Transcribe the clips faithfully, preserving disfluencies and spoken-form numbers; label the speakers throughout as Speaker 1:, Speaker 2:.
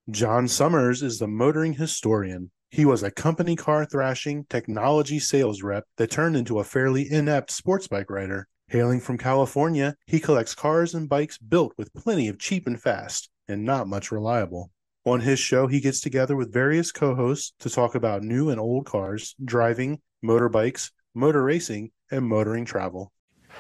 Speaker 1: John Summers is the motoring historian. He was a company car thrashing technology sales rep that turned into a fairly inept sports bike rider. Hailing from California, he collects cars and bikes built with plenty of cheap and fast, and not much reliable. On his show, he gets together with various co hosts to talk about new and old cars, driving, motorbikes, motor racing, and motoring travel.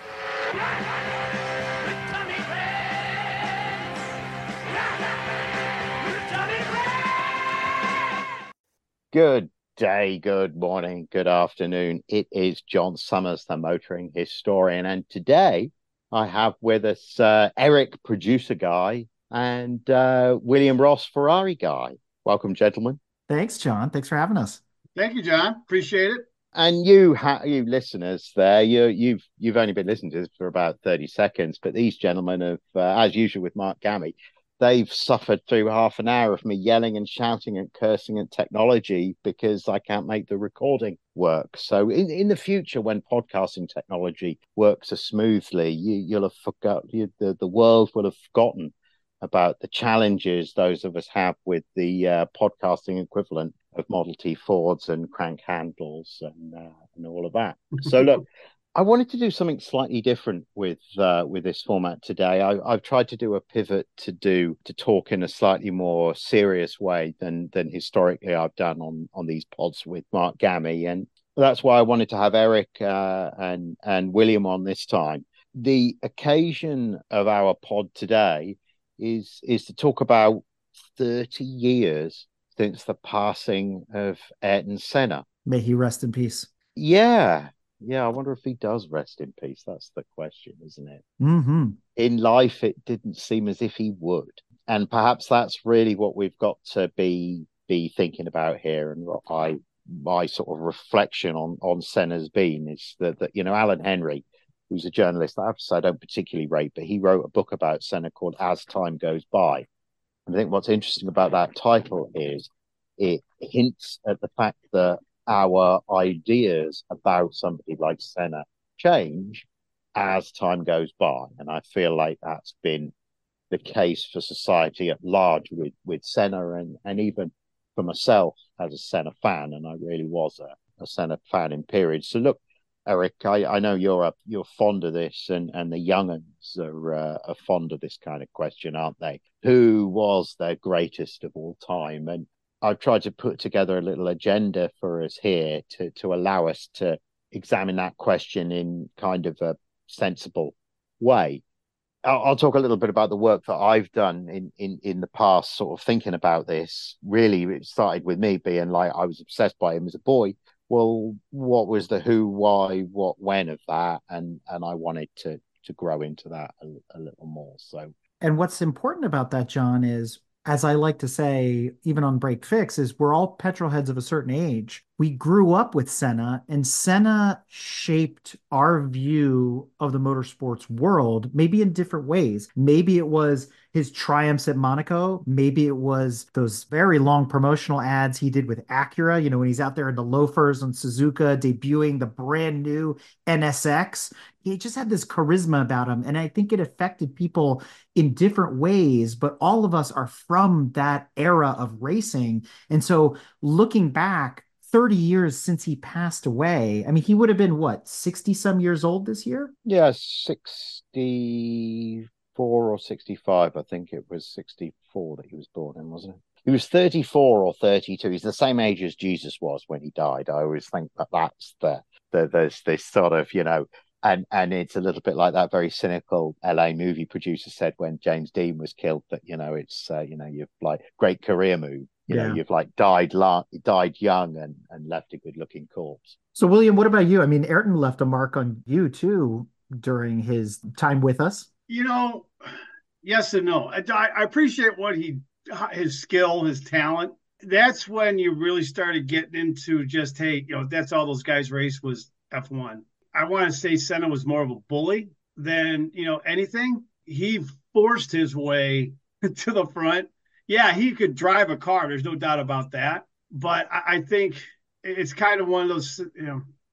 Speaker 2: Good day, good morning, good afternoon. It is John Summers, the motoring historian, and today I have with us uh, Eric, producer guy, and uh, William Ross, Ferrari guy. Welcome, gentlemen.
Speaker 3: Thanks, John. Thanks for having us.
Speaker 4: Thank you, John. Appreciate it.
Speaker 2: And you, ha- you listeners there, you, you've you've only been listening to this for about thirty seconds, but these gentlemen have, uh, as usual with Mark Gammy, they've suffered through half an hour of me yelling and shouting and cursing at technology because I can't make the recording work. So in, in the future, when podcasting technology works as smoothly, you, you'll have forgot you, the, the world will have forgotten about the challenges those of us have with the uh, podcasting equivalent of Model T Fords and crank handles and uh, and all of that. So look, I wanted to do something slightly different with uh, with this format today. I, I've tried to do a pivot to do to talk in a slightly more serious way than than historically I've done on on these pods with Mark Gammy, and that's why I wanted to have Eric uh, and and William on this time. The occasion of our pod today is is to talk about thirty years since the passing of Ayrton Senna.
Speaker 3: May he rest in peace.
Speaker 2: Yeah. Yeah, I wonder if he does rest in peace. That's the question, isn't it?
Speaker 3: Mm-hmm.
Speaker 2: In life, it didn't seem as if he would. And perhaps that's really what we've got to be be thinking about here. And what I my sort of reflection on on Senna's been is that, that you know, Alan Henry, who's a journalist that I have to say I don't particularly rate, but he wrote a book about Senna called As Time Goes By. And I think what's interesting about that title is it hints at the fact that our ideas about somebody like Senna change as time goes by. And I feel like that's been the case for society at large with, with Senna and, and even for myself as a Senna fan. And I really was a, a Senna fan in periods. So look, Eric, I, I know you're a, you're fond of this, and, and the young uns are, uh, are fond of this kind of question, aren't they? Who was their greatest of all time? And I've tried to put together a little agenda for us here to, to allow us to examine that question in kind of a sensible way. I'll, I'll talk a little bit about the work that I've done in, in, in the past, sort of thinking about this. Really, it started with me being like, I was obsessed by him as a boy. Well, what was the who, why, what, when of that? And and I wanted to to grow into that a, a little more. So,
Speaker 3: And what's important about that, John, is as I like to say, even on Break Fix, is we're all petrol heads of a certain age. We grew up with Senna, and Senna shaped our view of the motorsports world, maybe in different ways. Maybe it was his triumphs at Monaco. Maybe it was those very long promotional ads he did with Acura, you know, when he's out there in the loafers on Suzuka, debuting the brand new N S X. He just had this charisma about him. And I think it affected people in different ways, but all of us are from that era of racing. And so looking back, thirty years since he passed away. I mean, he would have been what, sixty some years old this year?
Speaker 2: yeah, sixty-four or sixty-five. I think it was sixty-four that he was born in, wasn't it? He was thirty-four or thirty-two. He's the same age as Jesus was when he died. I always think that that's the, the there's this sort of, you know, and and it's a little bit like that very cynical L A movie producer said when James Dean was killed that, you know, it's, uh, you know, you've like great career move. You know,
Speaker 3: Yeah.
Speaker 2: you've like died la- died young and, and left a good looking corpse.
Speaker 3: So, William, what about you? I mean, Ayrton left a mark on you too during his time with us.
Speaker 4: You know, yes and no. I, I appreciate what he, his skill, his talent. That's when you really started getting into just, hey, you know, that's all those guys race was F one. I want to say Senna was more of a bully than, you know, anything. He forced his way to the front. Yeah, he could drive a car. There's no doubt about that. But I, I think it's kind of one of those, you know,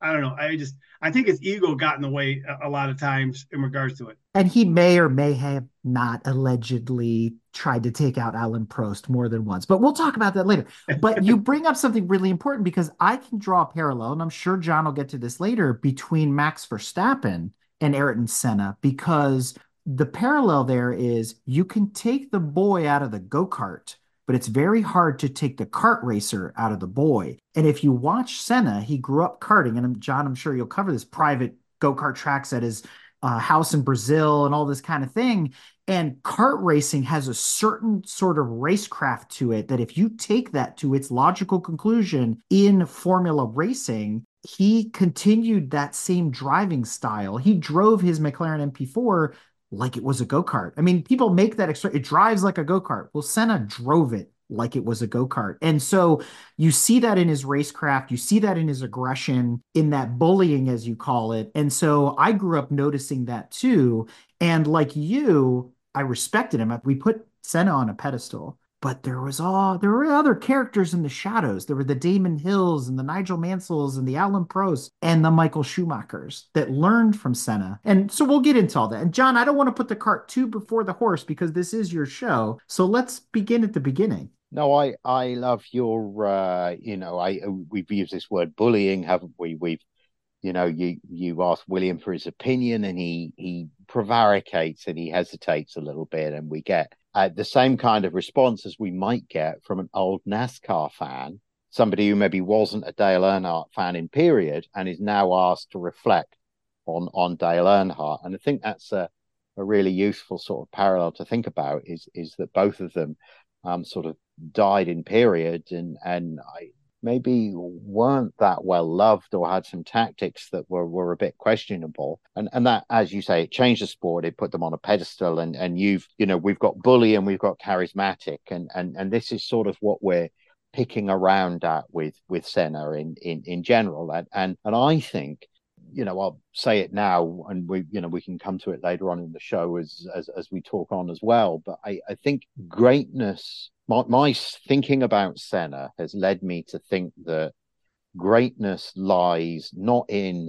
Speaker 4: I don't know. I just I think his ego got in the way a, a lot of times in regards to it.
Speaker 3: And he may or may have not allegedly tried to take out Alan Prost more than once, but we'll talk about that later. But you bring up something really important because I can draw a parallel, and I'm sure John will get to this later, between Max Verstappen and Ayrton Senna, because the parallel there is you can take the boy out of the go-kart, but it's very hard to take the kart racer out of the boy. And if you watch Senna, he grew up karting, and John, I'm sure you'll cover this, private go-kart tracks at his uh, house in Brazil and all this kind of thing. And kart racing has a certain sort of racecraft to it that if you take that to its logical conclusion in Formula racing, he continued that same driving style. He drove his McLaren M P four like it was a go-kart. I mean, people make that extra, it drives like a go-kart. Well, Senna drove it like it was a go-kart. And so you see that in his racecraft, you see that in his aggression, in that bullying, as you call it. And so I grew up noticing that too. And like you, I respected him. We put Senna on a pedestal, but there was all, there were other characters in the shadows. There were the Damon Hills and the Nigel Mansells and the Alan Prost and the Michael Schumachers that learned from Senna. And so we'll get into all that. And John, I don't want to put the cart too before the horse because this is your show. So let's begin at the beginning.
Speaker 2: No, I, I love your, uh, you know, I we've used this word bullying, haven't we? We've, you know, you you asked William for his opinion, and he he prevaricates and he hesitates a little bit, and we get uh, the same kind of response as we might get from an old NASCAR fan, somebody who maybe wasn't a Dale Earnhardt fan in period and is now asked to reflect on on Dale Earnhardt. And I think that's a, a really useful sort of parallel to think about, is is that both of them um, sort of died in period, and and I maybe weren't that well loved or had some tactics that were, were a bit questionable. And and that, as you say, it changed the sport. It put them on a pedestal, and and you've, you know, we've got bully and we've got charismatic, and and and this is sort of what we're picking around at with with Senna in in in general. And and and I think, you know, I'll say it now, and we, you know, we can come to it later on in the show as as as we talk on as well. But I I think greatness, My, my thinking about Senna has led me to think that greatness lies not in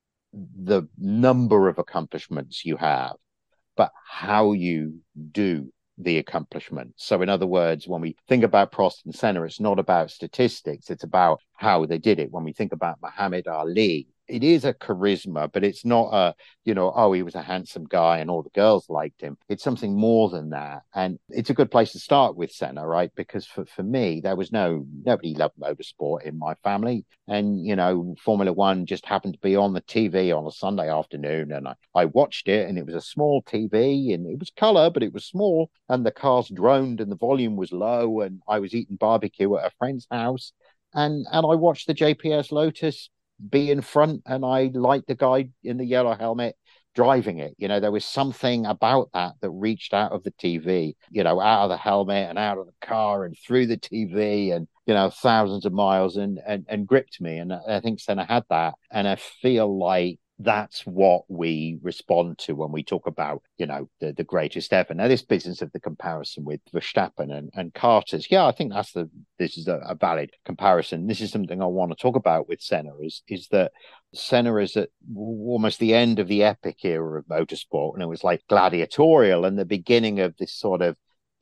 Speaker 2: the number of accomplishments you have, but how you do the accomplishment. So in other words, when we think about Prost and Senna, it's not about statistics, it's about how they did it. When we think about Muhammad Ali, it is a charisma, but it's not a, you know, oh, he was a handsome guy and all the girls liked him. It's something more than that. And it's a good place to start with Senna, right? Because for, for me, there was no, nobody loved motorsport in my family. And, you know, Formula One just happened to be on the T V on a Sunday afternoon. And I, I watched it, and it was a small T V, and it was color, but it was small. And the cars droned and the volume was low. And I was eating barbecue at a friend's house. And, and I watched the J P S Lotus be in front, and I liked the guy in the yellow helmet driving it. You know, there was something about that that reached out of the T V, you know, out of the helmet and out of the car and through the T V, and, you know, thousands of miles, and and, and gripped me. And I think Senna had that. And I feel like that's what we respond to when we talk about, you know, the, the greatest ever. Now, this business of the comparison with Verstappen and, and Carter's, yeah, I think that's the, this is a, a valid comparison. This is something I want to talk about with Senna, is, is that Senna is at almost the end of the epic era of motorsport. And it was like gladiatorial and the beginning of this sort of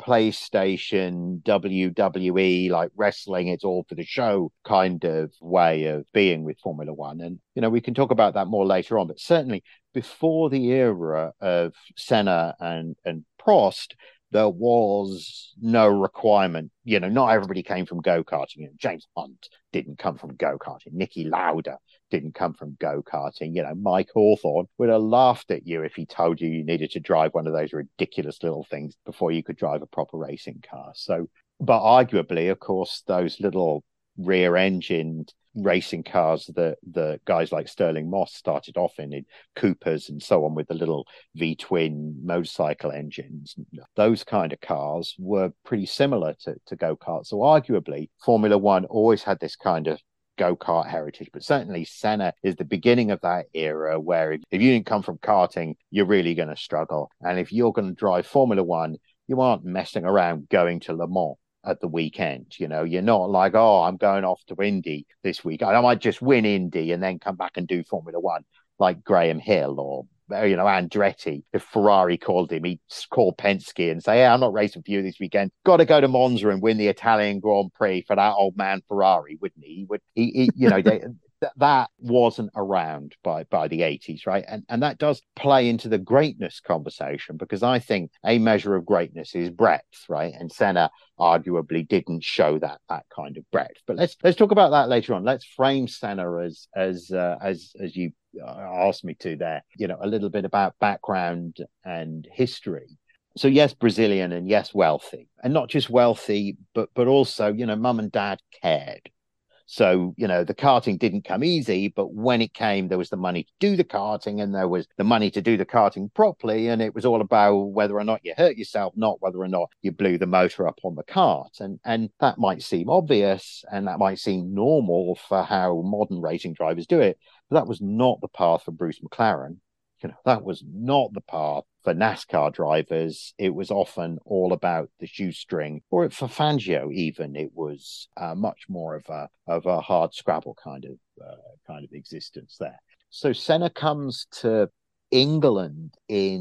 Speaker 2: PlayStation, W W E, like wrestling, it's all for the show kind of way of being with Formula One. And, you know, we can talk about that more later on, but certainly before the era of Senna and, and Prost, there was no requirement. You know, not everybody came from go-karting. You know, James Hunt didn't come from go-karting. Niki Lauda didn't come from go-karting. You know, Mike Hawthorne would have laughed at you if he told you you needed to drive one of those ridiculous little things before you could drive a proper racing car. So, but arguably, of course, those little rear-engined racing cars that the guys like Sterling Moss started off in, in Coopers and so on, with the little V-twin motorcycle engines, those kind of cars were pretty similar to, to go-karts. So arguably, Formula One always had this kind of go-kart heritage, but certainly Senna is the beginning of that era where if, if you didn't come from karting, you're really going to struggle. And if you're going to drive Formula One, you aren't messing around going to Le Mans. at the weekend. You know, you're not like, oh, I'm going off to Indy this week. I might just win Indy and then come back and do Formula One like Graham Hill or, you know, Andretti. If Ferrari called him, he'd call Penske and say, hey, I'm not racing for you this weekend. Got to go to Monza and win the Italian Grand Prix for that old man Ferrari, wouldn't he? He would, he, he you know, they, that wasn't around by by the eighties, right? And and that does play into the greatness conversation, because I think a measure of greatness is breadth, right? And Senna arguably didn't show that that kind of breadth. But let's let's talk about that later on. Let's frame Senna as as uh, as as you asked me to there. You know, a little bit about background and history. So yes, Brazilian, and yes, wealthy, and not just wealthy, but but also, you know, mum and dad cared. So, you know, the karting didn't come easy, but when it came, there was the money to do the karting, and there was the money to do the karting properly. And it was all about whether or not you hurt yourself, not whether or not you blew the motor up on the kart. And, and that might seem obvious, and that might seem normal for how modern racing drivers do it. But that was not the path for Bruce McLaren. You know, that was not the path for NASCAR drivers. It was often all about the shoestring, or for Fangio even, it was uh, much more of a of a hard scrabble kind of uh, kind of existence there. So Senna comes to England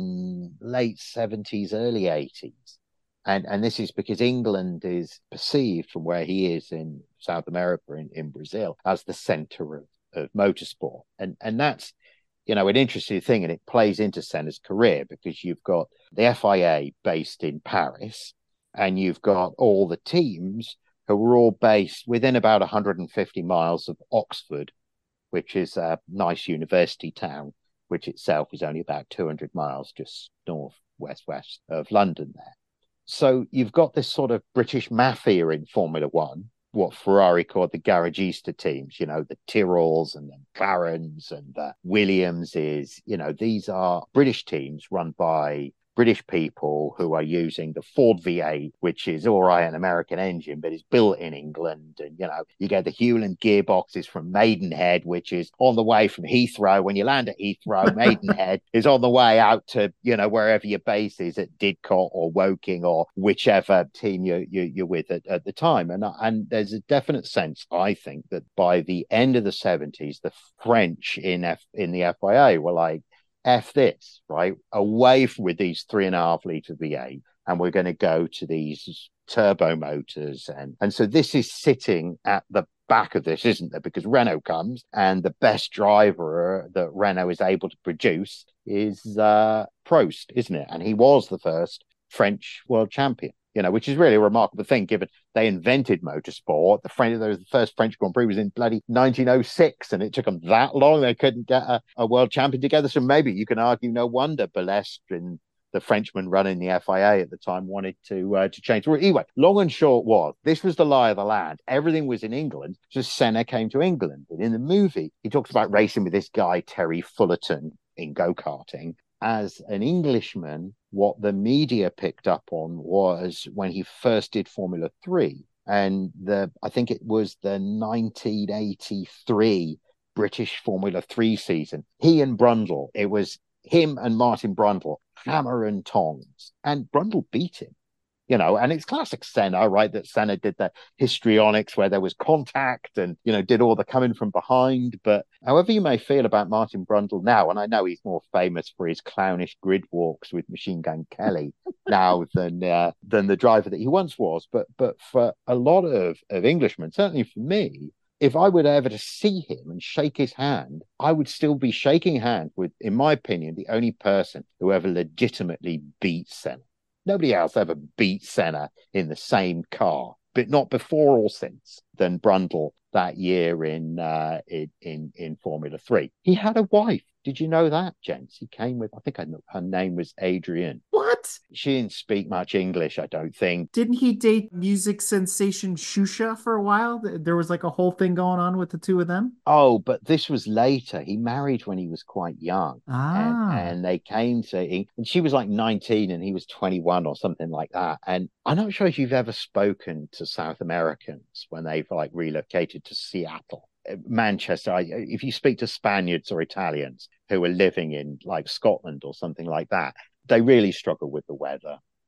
Speaker 2: in late seventies, early eighties, and and this is because England is perceived from where he is in South America, in, in Brazil, as the center of, of motorsport, and and that's, you know, an interesting thing, and it plays into Senna's career, because you've got the F I A based in Paris, and you've got all the teams who were all based within about one hundred fifty miles of Oxford, which is a nice university town, which itself is only about two hundred miles just north, west, west of London there. So you've got this sort of British mafia in Formula One, what Ferrari called the Garagista teams, you know, the Tyrrells and the McLarens and the Williamses. You know, these are British teams run by British people who are using the Ford V eight, which is all right, an American engine, but it's built in England. And, you know, you get the Hewland gearboxes from Maidenhead, which is on the way from Heathrow. When you land at Heathrow, Maidenhead is on the way out to, you know, wherever your base is at Didcot or Woking or whichever team you, you, you're with at, at the time. And, and there's a definite sense, I think, that by the end of the seventies, the French in, F, in the F I A were like, F this, right? Away from, with these three and a half litre V eight, and we're going to go to these turbo motors. And, and so this is sitting at the back of this, isn't there? Because Renault comes, and the best driver that Renault is able to produce is uh, Prost, isn't it? And he was the first French world champion, you know, which is really a remarkable thing, given they invented motorsport. The, French, the first French Grand Prix was in bloody nineteen oh six, and it took them that long. They couldn't get a, a world champion together. So maybe you can argue, no wonder Balestre and the Frenchman running the F I A at the time wanted to uh, to change. Anyway, long and short was, this was the lie of the land. Everything was in England. Just Senna came to England. And in the movie, he talks about racing with this guy, Terry Fullerton, in go-karting. As an Englishman, what the media picked up on was when he first did Formula Three, and the I think it was the nineteen eighty-three British Formula Three season. He and Brundle, it was him and Martin Brundle, hammer and tongs, and Brundle beat him. You know, and it's classic Senna, right? That Senna did the histrionics where there was contact and, you know, did all the coming from behind. But however you may feel about Martin Brundle now, and I know he's more famous for his clownish grid walks with Machine Gun Kelly now than uh, than the driver that he once was. But but for a lot of, of Englishmen, certainly for me, if I were ever to see him and shake his hand, I would still be shaking hands with, in my opinion, the only person who ever legitimately beat Senna. Nobody else ever beat Senna in the same car, but not before or since, than Brundle that year in uh, in, in in Formula Three. He had a wife. Did you know that, gents? He came with, I think I know, her name was Adrienne.
Speaker 3: What?
Speaker 2: She didn't speak much English, I don't think.
Speaker 3: Didn't he date music sensation Shusha for a while? There was like a whole thing going on with the two of them.
Speaker 2: Oh, but this was later. He married when he was quite young.
Speaker 3: Ah.
Speaker 2: And, and they came to, and she was like nineteen and he was twenty-one or something like that. And I'm not sure if you've ever spoken to South Americans when they've like relocated to Seattle. Manchester, if you speak to Spaniards or Italians who are living in like Scotland or something like that, they really struggle with the weather.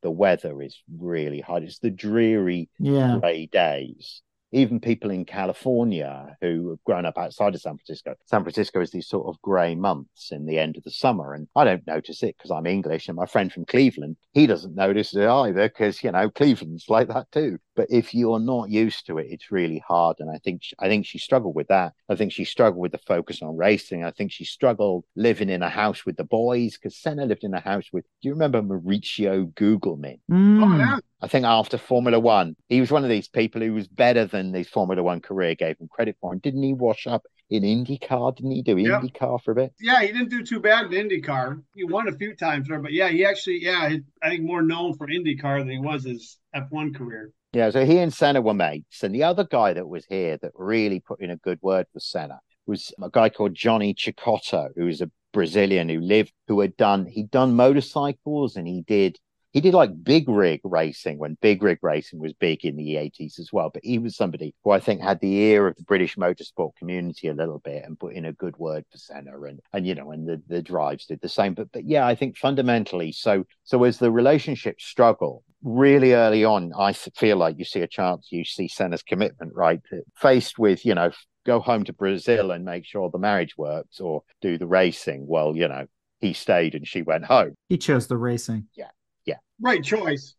Speaker 2: the weather is really hard. It's the dreary
Speaker 3: Yeah.
Speaker 2: grey days. Even people in California who have grown up outside of San Francisco, San Francisco is these sort of grey months in the end of the summer. And I don't notice it because I'm English. And my friend from Cleveland, he doesn't notice it either because, you know, Cleveland's like that too. But if you're not used to it, it's really hard. And I think she, I think she struggled with that. I think she struggled with the focus on racing. I think she struggled living in a house with the boys because Senna lived in a house with, do you remember Mauricio Gugelmin?
Speaker 3: Mm.
Speaker 4: Oh, yeah.
Speaker 2: I think after Formula One, he was one of these people who was better than his Formula One career gave him credit for. And didn't he wash up in IndyCar? Didn't he do
Speaker 4: Yep.
Speaker 2: IndyCar for a bit?
Speaker 4: Yeah, he didn't do too bad in IndyCar. He won a few times there, but yeah, he actually, yeah, he, I think more known for IndyCar than he was his F one career.
Speaker 2: Yeah, so he and Senna were mates. And the other guy that was here that really put in a good word for Senna was a guy called Johnny Chicotto, who was a Brazilian who lived, who had done, he'd done motorcycles and he did He did like big rig racing when big rig racing was big in the eighties as well. But he was somebody who I think had the ear of the British motorsport community a little bit and put in a good word for Senna. And, and you know, and the, the drives did the same. But, but yeah, I think fundamentally, so so as the relationship struggle, really early on, I feel like you see a chance, you see Senna's commitment, right? Faced with, you know, go home to Brazil and make sure the marriage works or do the racing. Well, you know, he stayed and she went home.
Speaker 3: He chose the racing.
Speaker 2: Yeah.
Speaker 4: Right choice.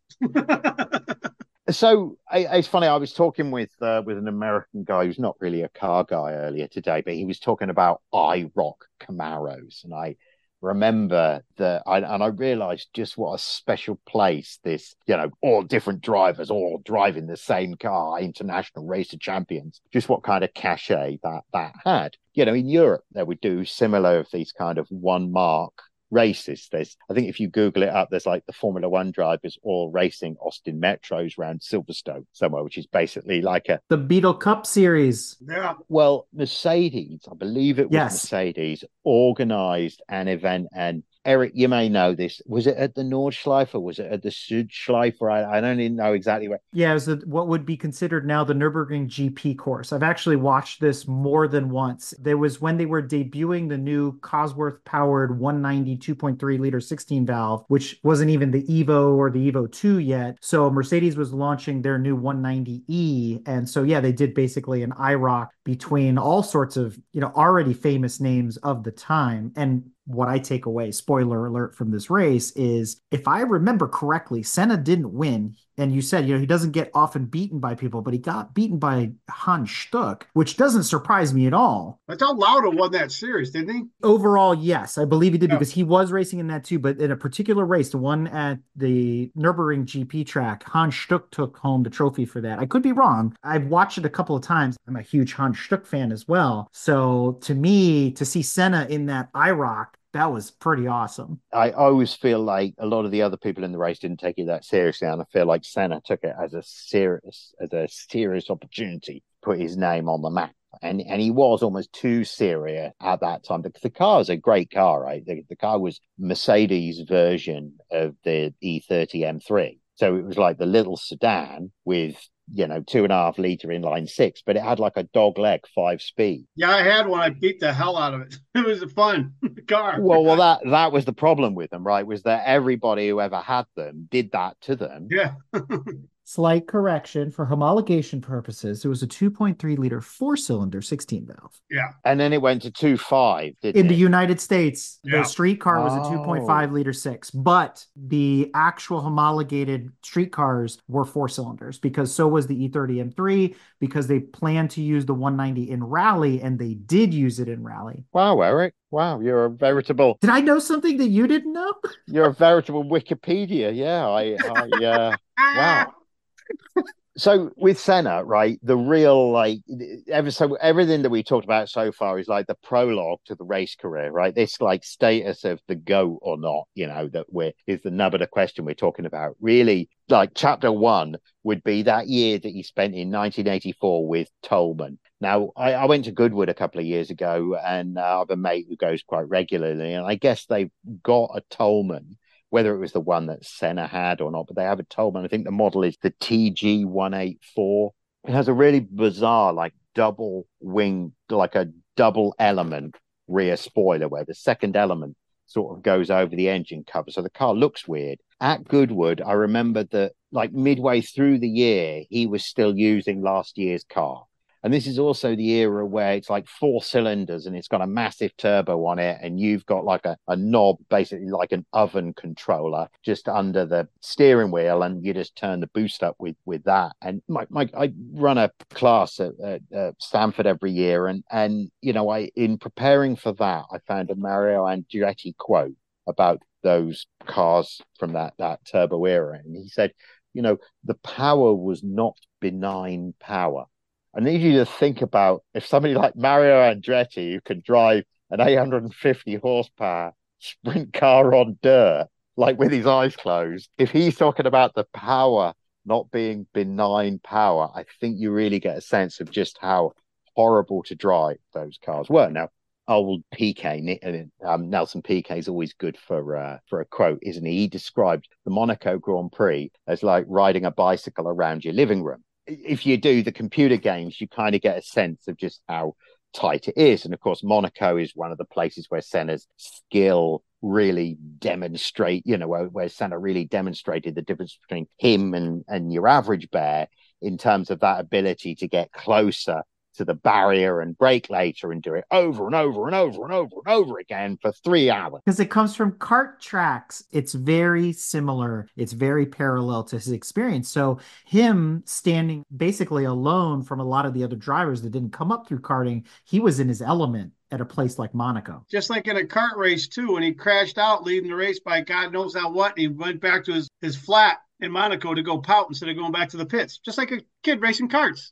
Speaker 2: So I, it's funny. I was talking with uh, with an American guy who's not really a car guy earlier today, but he was talking about I ROC Camaros, and I remember that, I, and I realised just what a special place this, you know, all different drivers all driving the same car, international racer champions. Just what kind of cachet that that had. You know, in Europe they would do similar of these kind of one mark races. There's, I think if you Google it up, there's like the Formula One drivers all racing Austin Metros around Silverstone somewhere, which is basically like a
Speaker 3: The Beetle Cup Series.
Speaker 4: Yeah.
Speaker 2: well, Mercedes, I believe it was
Speaker 3: Yes.
Speaker 2: Mercedes, organized an event. And Eric, you may know this. Was it at the Nordschleife or was it at the Südschleife? I, I don't even know exactly where.
Speaker 3: Yeah, it was the, what would be considered now the Nürburgring G P course. I've actually watched this more than once. There was when they were debuting the new Cosworth-powered one ninety two point three liter sixteen valve, which wasn't even the Evo or the Evo two yet. So Mercedes was launching their new one ninety E. And so, yeah, they did basically an I ROC between all sorts of, you know, already famous names of the time. And what I take away, spoiler alert, from this race is, if I remember correctly, Senna didn't win. And you said, you know, he doesn't get often beaten by people, but he got beaten by Hans Stuck, which doesn't surprise me at all.
Speaker 4: I thought Lauda won that series, didn't he?
Speaker 3: Overall, yes, I believe he did
Speaker 4: Yeah.
Speaker 3: because he was racing in that too. But in a particular race, the one at the Nürburgring G P track, Hans Stuck took home the trophy for that. I could be wrong. I've watched it a couple of times. I'm a huge Hans Stuck fan as well. So to me, to see Senna in that I ROC, that was pretty awesome.
Speaker 2: I always feel like a lot of the other people in the race didn't take it that seriously, and I feel like Senna took it as a serious, as a serious opportunity to put his name on the map. And and he was almost too serious at that time because the car is a great car, right? The, the car was Mercedes' version of the E thirty M three. So it was like the little sedan with, you know, two and a half liter inline six, but it had like a dog leg five speed.
Speaker 4: Yeah, I had one. I beat the hell out of it. It was a fun car.
Speaker 2: Well, well, that that was the problem with them, right? Was that everybody who ever had them did that to them.
Speaker 4: Yeah.
Speaker 3: Slight correction for homologation purposes. It was a two point three liter four cylinder sixteen valve.
Speaker 4: Yeah.
Speaker 2: And then it went to two point five, didn't
Speaker 3: In
Speaker 2: it?
Speaker 3: the United States,
Speaker 4: Yeah.
Speaker 3: the street car was a
Speaker 2: Oh.
Speaker 3: two point five liter six, but the actual homologated street cars were four cylinders because so was the E thirty M three, because they planned to use the one ninety in rally and they did use it in rally.
Speaker 2: Wow, Eric. Wow, you're a veritable
Speaker 3: Did I know something that you didn't know?
Speaker 2: you're a veritable Wikipedia. Yeah, I, I uh, wow. So with Senna, right, the real, like, ever so everything that we talked about so far is like the prologue to the race career, right? This like status of the GOAT or not, you know, that we're is the nub of the question we're talking about. Really, like chapter one would be that year that he spent in nineteen eighty-four with Tolman. Now, I, I went to Goodwood a couple of years ago, and uh, I have a mate who goes quite regularly, and I guess they've got a Tolman, whether it was the one that Senna had or not, but they have a Tolman. I think the model is the T G one eighty-four. It has a really bizarre, like double wing, like a double element rear spoiler where the second element sort of goes over the engine cover. So the car looks weird, at Goodwood, I remember that like midway through the year, he was still using last year's car. And this is also the era where it's like four cylinders and it's got a massive turbo on it. And you've got like a, a knob, basically like an oven controller just under the steering wheel. And you just turn the boost up with, with that. And my, my, I run a class at, at, at Stanford every year. And, and, you know, I, in preparing for that, I found a Mario Andretti quote about those cars from that, that turbo era. And he said, you know, the power was not benign power. I need you to think about if somebody like Mario Andretti, who can drive an eight hundred fifty horsepower sprint car on dirt, like with his eyes closed, if he's talking about the power not being benign power, I think you really get a sense of just how horrible to drive those cars were. Now, old P K, um, Nelson Piquet is always good for uh, for a quote, isn't he? He described the Monaco Grand Prix as like riding a bicycle around your living room. If you do the computer games, you kind of get a sense of just how tight it is. And of course, Monaco is one of the places where Senna's skill really demonstrate, you know, where, where Senna really demonstrated the difference between him and, and your average bear in terms of that ability to get closer to the barrier and brake later and do it over and over and over and over and over again for three hours.
Speaker 3: Because it comes from kart tracks. It's very similar. It's very parallel to his experience. So him standing basically alone from a lot of the other drivers that didn't come up through karting, he was in his element at a place like Monaco.
Speaker 4: Just like in a kart race too, when he crashed out leading the race by God knows how what, and he went back to his, his flat in Monaco to go pout instead of going back to the pits. Just like a kid racing karts.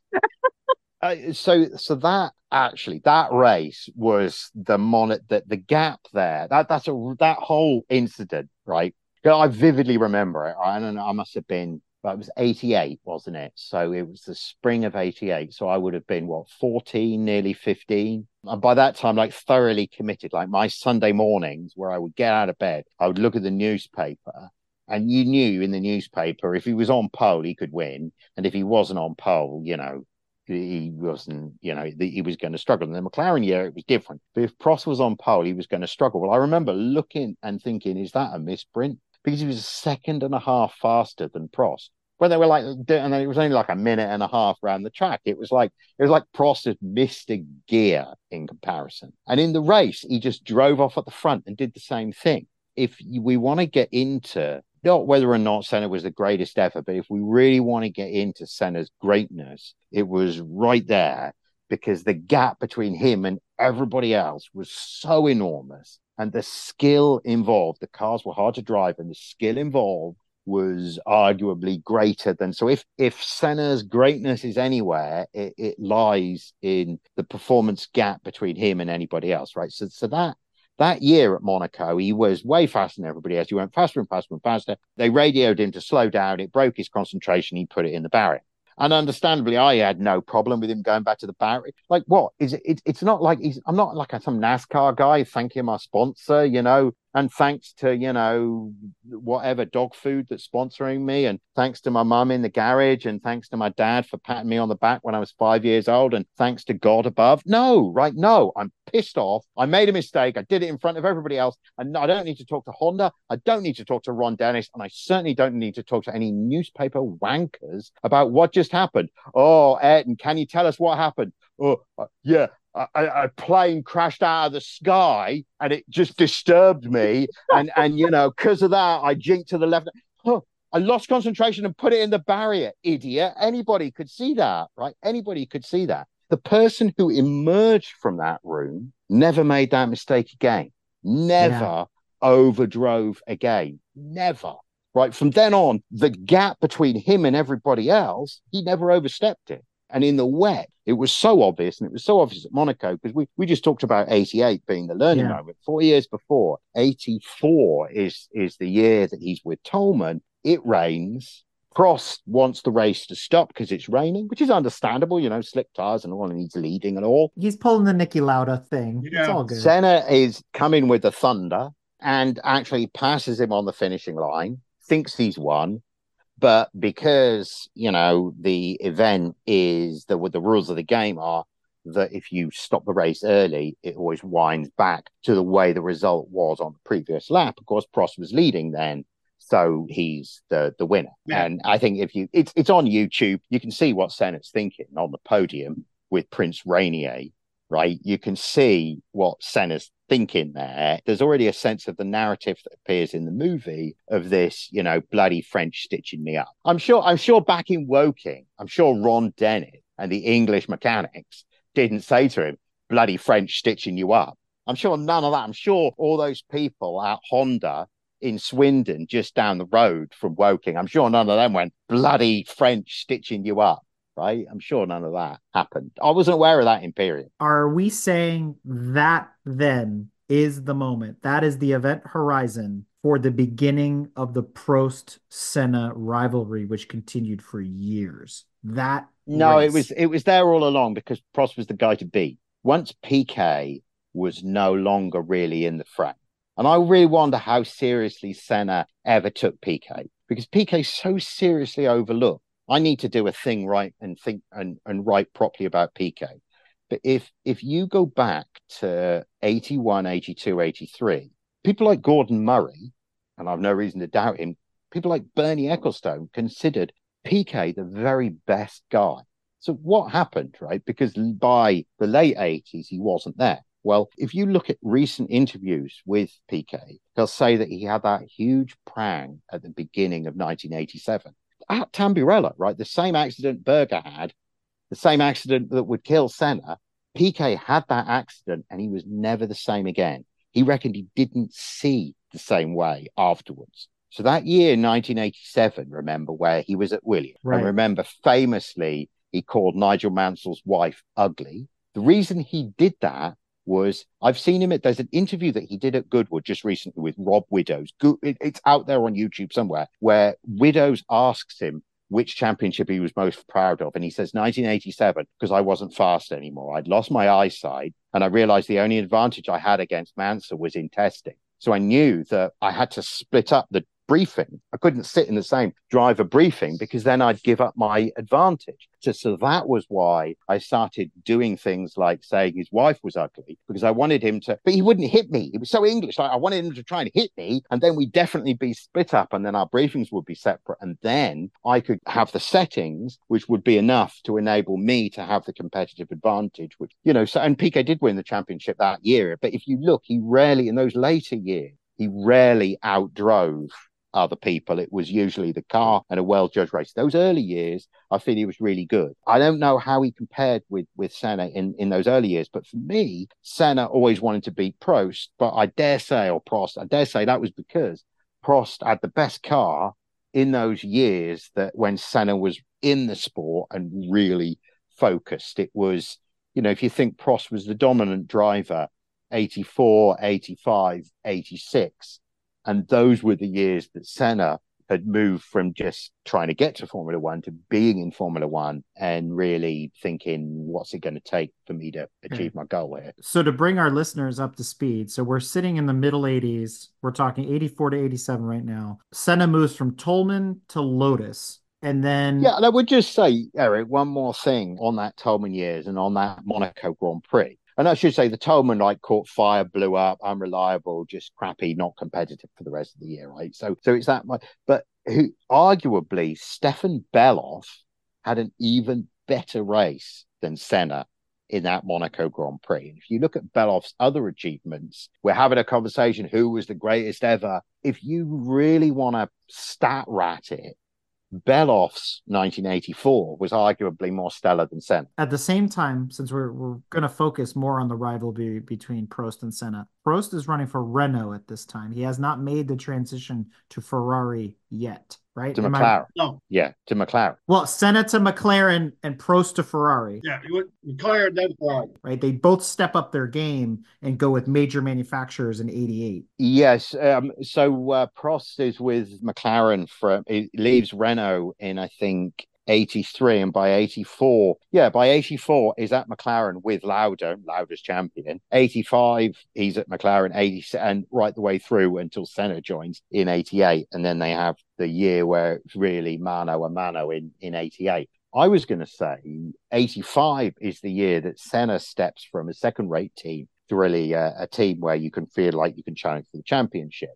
Speaker 2: Uh, so, so that actually that race was the mon that the gap there. That that's a that whole incident, right? I vividly remember it. I don't know. I must have been. Well, it was eighty-eight, wasn't it? So it was the spring of eighty-eight. So I would have been what, fourteen, nearly fifteen. And by that time, like thoroughly committed. Like my Sunday mornings, where I would get out of bed, I would look at the newspaper. And you knew in the newspaper if he was on pole, he could win, and if he wasn't on pole, you know. He wasn't, you know, he was going to struggle. In the McLaren year, it was different. But if Prost was on pole, he was going to struggle. Well, I remember looking and thinking, is that a misprint? Because he was a second and a half faster than Prost. When they were like, and then it was only like a minute and a half around the track. It was like, it was like Prost had missed a gear in comparison. And in the race, he just drove off at the front and did the same thing. If we want to get into not whether or not Senna was the greatest ever, but if we really want to get into Senna's greatness, it was right there because the gap between him and everybody else was so enormous. And the skill involved, the cars were hard to drive, and the skill involved was arguably greater than. So if, if Senna's greatness is anywhere, it, it lies in the performance gap between him and anybody else, right? So, so that That year at Monaco, he was way faster than everybody else. He went faster and faster and faster. They radioed him to slow down. It broke his concentration. He put it in the barrier. And understandably, I had no problem with him going back to the barrier. Like, what? Is it, it, it's not like he's, I'm not like a, some NASCAR guy thanking my sponsor, you know, and thanks to, you know, whatever dog food that's sponsoring me, and thanks to my mum in the garage, and thanks to my dad for patting me on the back when I was five years old, and thanks to God above. No, right? No, I'm pissed off. I made a mistake. I did it in front of everybody else. And I don't need to talk to Honda. I don't need to talk to Ron Dennis. And I certainly don't need to talk to any newspaper wankers about what just happened. Oh, Ayrton, can you tell us what happened? Oh, uh, yeah. A, a plane crashed out of the sky and it just disturbed me. And, and you know, because of that, I jinked to the left. Oh, I lost concentration and put it in the barrier, idiot. Anybody could see that, right? Anybody could see that. The person who emerged from that room never made that mistake again. Never yeah. overdrove again. Never. Right. From then on, the gap between him and everybody else, he never overstepped it. And in the wet, it was so obvious, and it was so obvious at Monaco, because we, we just talked about eighty-eight being the learning yeah. moment. Four years before, eighty-four is, is the year that he's with Toleman. It rains. Prost wants the race to stop because it's raining, which is understandable, you know, slick tires and all, and he's leading and all.
Speaker 3: He's pulling the Niki Lauda thing. Yeah. It's all good.
Speaker 2: Senna is coming with the thunder and actually passes him on the finishing line, thinks he's won. But because, you know, the event is that what the rules of the game are that if you stop the race early, it always winds back to the way the result was on the previous lap. Of course, Prost was leading then. so he's the the winner.
Speaker 4: Yeah.
Speaker 2: And I think if you, it's it's on YouTube, you can see what Senna's thinking on the podium with Prince Rainier, right? You can see what Senna's thinking there. There's already a sense of the narrative that appears in the movie of this, you know, bloody French stitching me up. I'm sure, I'm sure back in Woking, I'm sure Ron Dennett and the English mechanics didn't say to him, bloody French stitching you up. I'm sure none of that. I'm sure all those people at Honda in Swindon, just down the road from Woking, I'm sure none of them went, bloody French stitching you up. Right? I'm sure none of that happened. I wasn't aware of that Imperium.
Speaker 3: Are we saying that then is the moment? That is the event horizon for the beginning of the Prost-Senna rivalry, which continued for years. That
Speaker 2: No,
Speaker 3: race.
Speaker 2: it was it was there all along because Prost was the guy to beat. Once Piquet was no longer really in the frame. And I really wonder how seriously Senna ever took Piquet, because Piquet's so seriously overlooked. I need to do a thing right and think and, and write properly about Piquet. But if if you go back to eighty-one, eighty-two, eighty-three, people like Gordon Murray, and I've no reason to doubt him, people like Bernie Ecclestone considered Piquet the very best guy. So what happened, right? Because by the late eighties, he wasn't there. Well, if you look at recent interviews with Piquet, they'll say that he had that huge prang at the beginning of nineteen eighty-seven. At Tamburello, right? The same accident Berger had, the same accident that would kill Senna. Piquet had that accident and he was never the same again. He reckoned he didn't see the same way afterwards. So that year, nineteen eighty-seven, remember, where he was at Williams.
Speaker 3: Right.
Speaker 2: And remember, famously, he called Nigel Mansell's wife ugly. The reason he did that was, I've seen him at, there's an interview that he did at Goodwood just recently with Rob Widows. It's out there on YouTube somewhere, where Widows asks him which championship he was most proud of. And he says nineteen eighty-seven, because I wasn't fast anymore. I'd lost my eyesight and I realized the only advantage I had against Mansell was in testing. So I knew that I had to split up the briefing. I couldn't sit in the same driver briefing because then I'd give up my advantage. So, so that was why I started doing things like saying his wife was ugly, because I wanted him to, but he wouldn't hit me. It was so English. Like, I wanted him to try and hit me, and then we'd definitely be split up, and then our briefings would be separate. And then I could have the settings, which would be enough to enable me to have the competitive advantage, which, you know, so, and Piquet did win the championship that year. But if you look, he rarely, in those later years, he rarely outdrove other people. It was usually the car and a well-judged race. Those early years, I feel he was really good. I don't know how he compared with, with Senna in, in those early years, but for me, Senna always wanted to beat Prost, but I dare say, or Prost, I dare say that was because Prost had the best car in those years that when Senna was in the sport and really focused. It was, you know, if you think Prost was the dominant driver, eighty-four, eighty-five, eighty-six, and those were the years that Senna had moved from just trying to get to Formula One to being in Formula One and really thinking, what's it going to take for me to achieve
Speaker 3: Okay.
Speaker 2: my goal here?
Speaker 3: So to bring our listeners up to speed, so we're sitting in the middle eighties. We're talking eighty-four to eighty-seven right now. Senna moves from Tolman to Lotus. And then...
Speaker 2: Yeah, and I would just say, Eric, one more thing on that Tolman years and on that Monaco Grand Prix. And I should say the Tolman like caught fire, blew up, unreliable, just crappy, not competitive for the rest of the year, right? So, so it's that much. But who arguably Stefan Beloff had an even better race than Senna in that Monaco Grand Prix. And if you look at Beloff's other achievements, we're having a conversation who was the greatest ever. If you really want to stat rat it, Beloff's nineteen eighty-four was arguably more stellar than Senna.
Speaker 3: At the same time, since we're we're going to focus more on the rivalry between Prost and Senna, Prost is running for Renault at this time. He has not made the transition to Ferrari yet, right?
Speaker 2: To
Speaker 3: Am I-
Speaker 2: McLaren.
Speaker 4: No,
Speaker 2: Yeah, to McLaren.
Speaker 3: Well, Senna to McLaren and Prost to Ferrari,
Speaker 4: yeah, you would McLaren then Ferrari.
Speaker 3: right? They both step up their game and go with major manufacturers in eighty-eight.
Speaker 2: Yes. Um, so uh, Prost is with McLaren for, he leaves Renault in, I think, eighty-three, and by eighty-four, yeah, by eighty-four is at McLaren with Lauda, Lauda's champion. eighty-five, he's at McLaren, eighty, and right the way through until Senna joins in eighty-eight, and then they have the year where it's really mano a mano in, in eighty-eight. I was going to say eighty-five is the year that Senna steps from a second-rate team to really uh, a team where you can feel like you can challenge for the championship.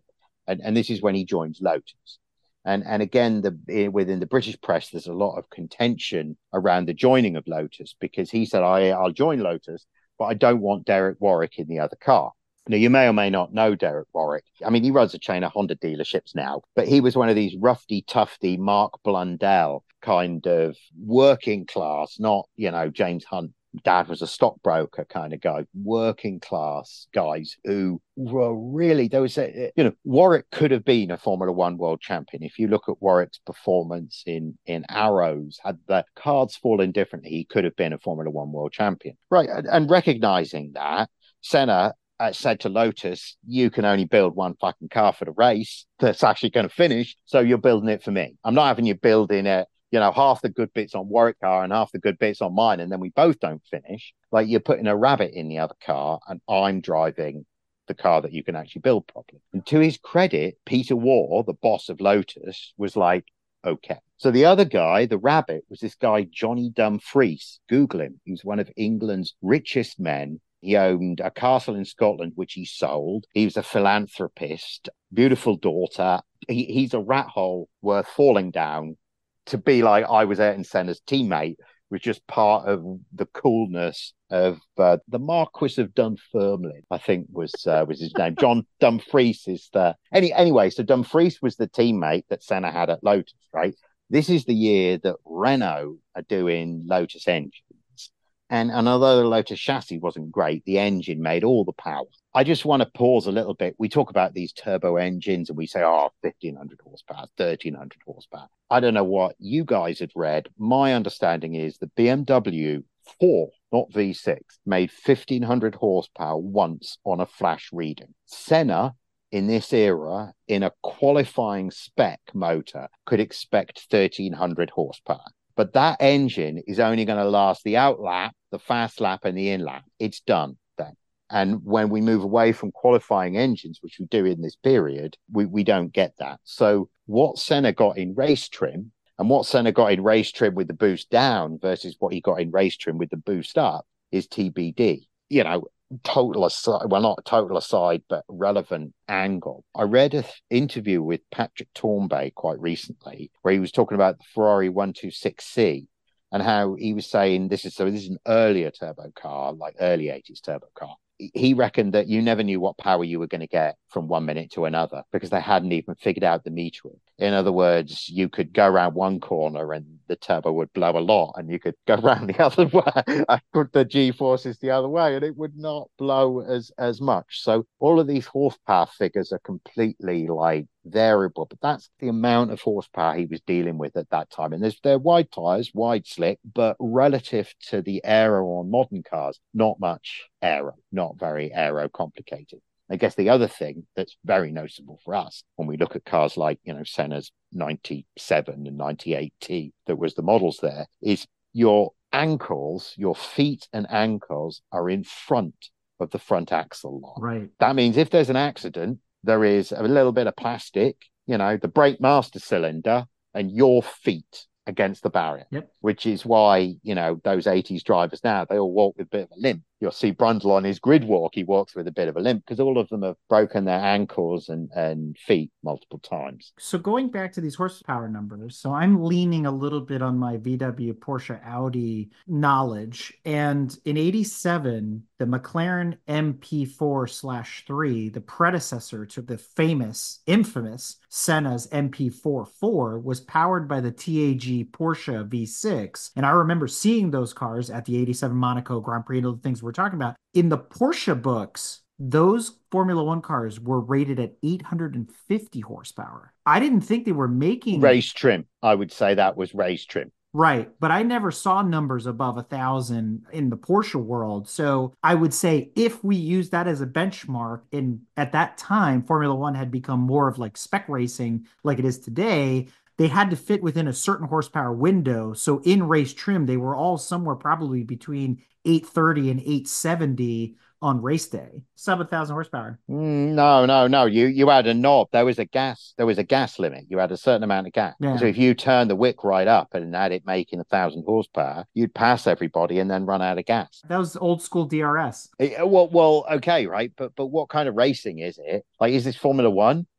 Speaker 2: And, and this is when he joins Lotus. And, and again, the, within the British press, there's a lot of contention around the joining of Lotus, because he said, I, I'll join Lotus, but I don't want Derek Warwick in the other car. Now, you may or may not know Derek Warwick. I mean, he runs a chain of Honda dealerships now, but he was one of these roughy, tufty, Mark Blundell kind of working class, not, you know, James Hunt. Dad was a stockbroker kind of guy, working class guys who were really, there was a, you know, Warwick could have been a Formula One world champion. If you look at Warwick's performance in, in Arrows, had the cards fallen differently, he could have been a Formula One world champion. Right. And, and recognizing that, Senna uh, said to Lotus, you can only build one fucking car for the race that's actually going to finish. So you're building it for me. I'm not having you building it, you know, half the good bits on Warwick car and half the good bits on mine, and then we both don't finish. Like, you're putting a rabbit in the other car and I'm driving the car that you can actually build properly. And to his credit, Peter Waugh, the boss of Lotus, was like, okay. So the other guy, the rabbit, was this guy, Johnny Dumfries. Google him. He was one of England's richest men. He owned a castle in Scotland, which he sold. He was a philanthropist, beautiful daughter. He, he's a rat hole worth falling down. To be like I was Ayrton Senna's teammate was just part of the coolness of uh, the Marquis of Dunfermline, I think was uh, was his name. John Dumfries is the any anyway. So Dumfries was the teammate that Senna had at Lotus, right? This is the year that Renault are doing Lotus engines. And, and although the Lotus chassis wasn't great, the engine made all the power. I just want to pause a little bit. We talk about these turbo engines and we say, oh, fifteen hundred horsepower, thirteen hundred horsepower. I don't know what you guys had read. My understanding is the B M W four, not V six, made fifteen hundred horsepower once on a flash reading. Senna, in this era, in a qualifying spec motor, could expect thirteen hundred horsepower. But that engine is only going to last the out lap, the fast lap, and the in lap. It's done then. And when we move away from qualifying engines, which we do in this period, we, we don't get that. So what Senna got in race trim and what Senna got in race trim with the boost down versus what he got in race trim with the boost up is T B D. You know, total aside, well, not total aside, but relevant angle. I read an interview with Patrick Tournbay quite recently where he was talking about the Ferrari one twenty-six C and how he was saying this is so this is an earlier turbo car, like early eighties turbo car. He reckoned that you never knew what power you were going to get from one minute to another because they hadn't even figured out the metering. In other words, you could go around one corner and the turbo would blow a lot, and you could go around the other way, I put the G-forces the other way, and it would not blow as, as much. So all of these horsepower figures are completely like variable, but that's the amount of horsepower he was dealing with at that time. And there's, they're wide tires, wide slick, but relative to the aero on modern cars, not much aero, not very aero complicated. I guess the other thing that's very noticeable for us when we look at cars like, you know, Senna's ninety-seven and ninety-eight T, that was the models there, is your ankles, your feet and ankles are in front of the front axle line.
Speaker 3: Right.
Speaker 2: That means if there's an accident, there is a little bit of plastic, you know, the brake master cylinder and your feet against the barrier,
Speaker 3: yep.
Speaker 2: Which is why, you know, those eighties drivers now, they all walk with a bit of a limp. You'll see Brundle on his grid walk, he walks with a bit of a limp because all of them have broken their ankles and, and feet multiple times.
Speaker 3: So going back to these horsepower numbers, so I'm leaning a little bit on my V W, Porsche, Audi knowledge. And in eighty-seven, the McLaren M P four slash three, the predecessor to the famous, infamous Senna's M P four four, was powered by the T A G Porsche V six. And I remember seeing those cars at the eighty-seven Monaco Grand Prix and all the things we're talking about. In the Porsche books, those Formula One cars were rated at eight hundred fifty horsepower. I didn't think they were making
Speaker 2: race trim. I would say that was race trim.
Speaker 3: Right. But I never saw numbers above a thousand in the Porsche world. So I would say if we use that as a benchmark, in at that time, Formula One had become more of like spec racing like it is today. They had to fit within a certain horsepower window. So in race trim, they were all somewhere probably between eight thirty and eight seventy on race day, sub a thousand horsepower.
Speaker 2: Mm, no, no, no. You you had a knob. There was a gas. There was a gas limit. You had a certain amount of gas.
Speaker 3: Yeah.
Speaker 2: So if you turn the wick right up and had it making a thousand horsepower, you'd pass everybody and then run out of gas.
Speaker 3: That was old school D R S.
Speaker 2: It, well, well, okay, right. But but what kind of racing is it? Like, is this Formula One?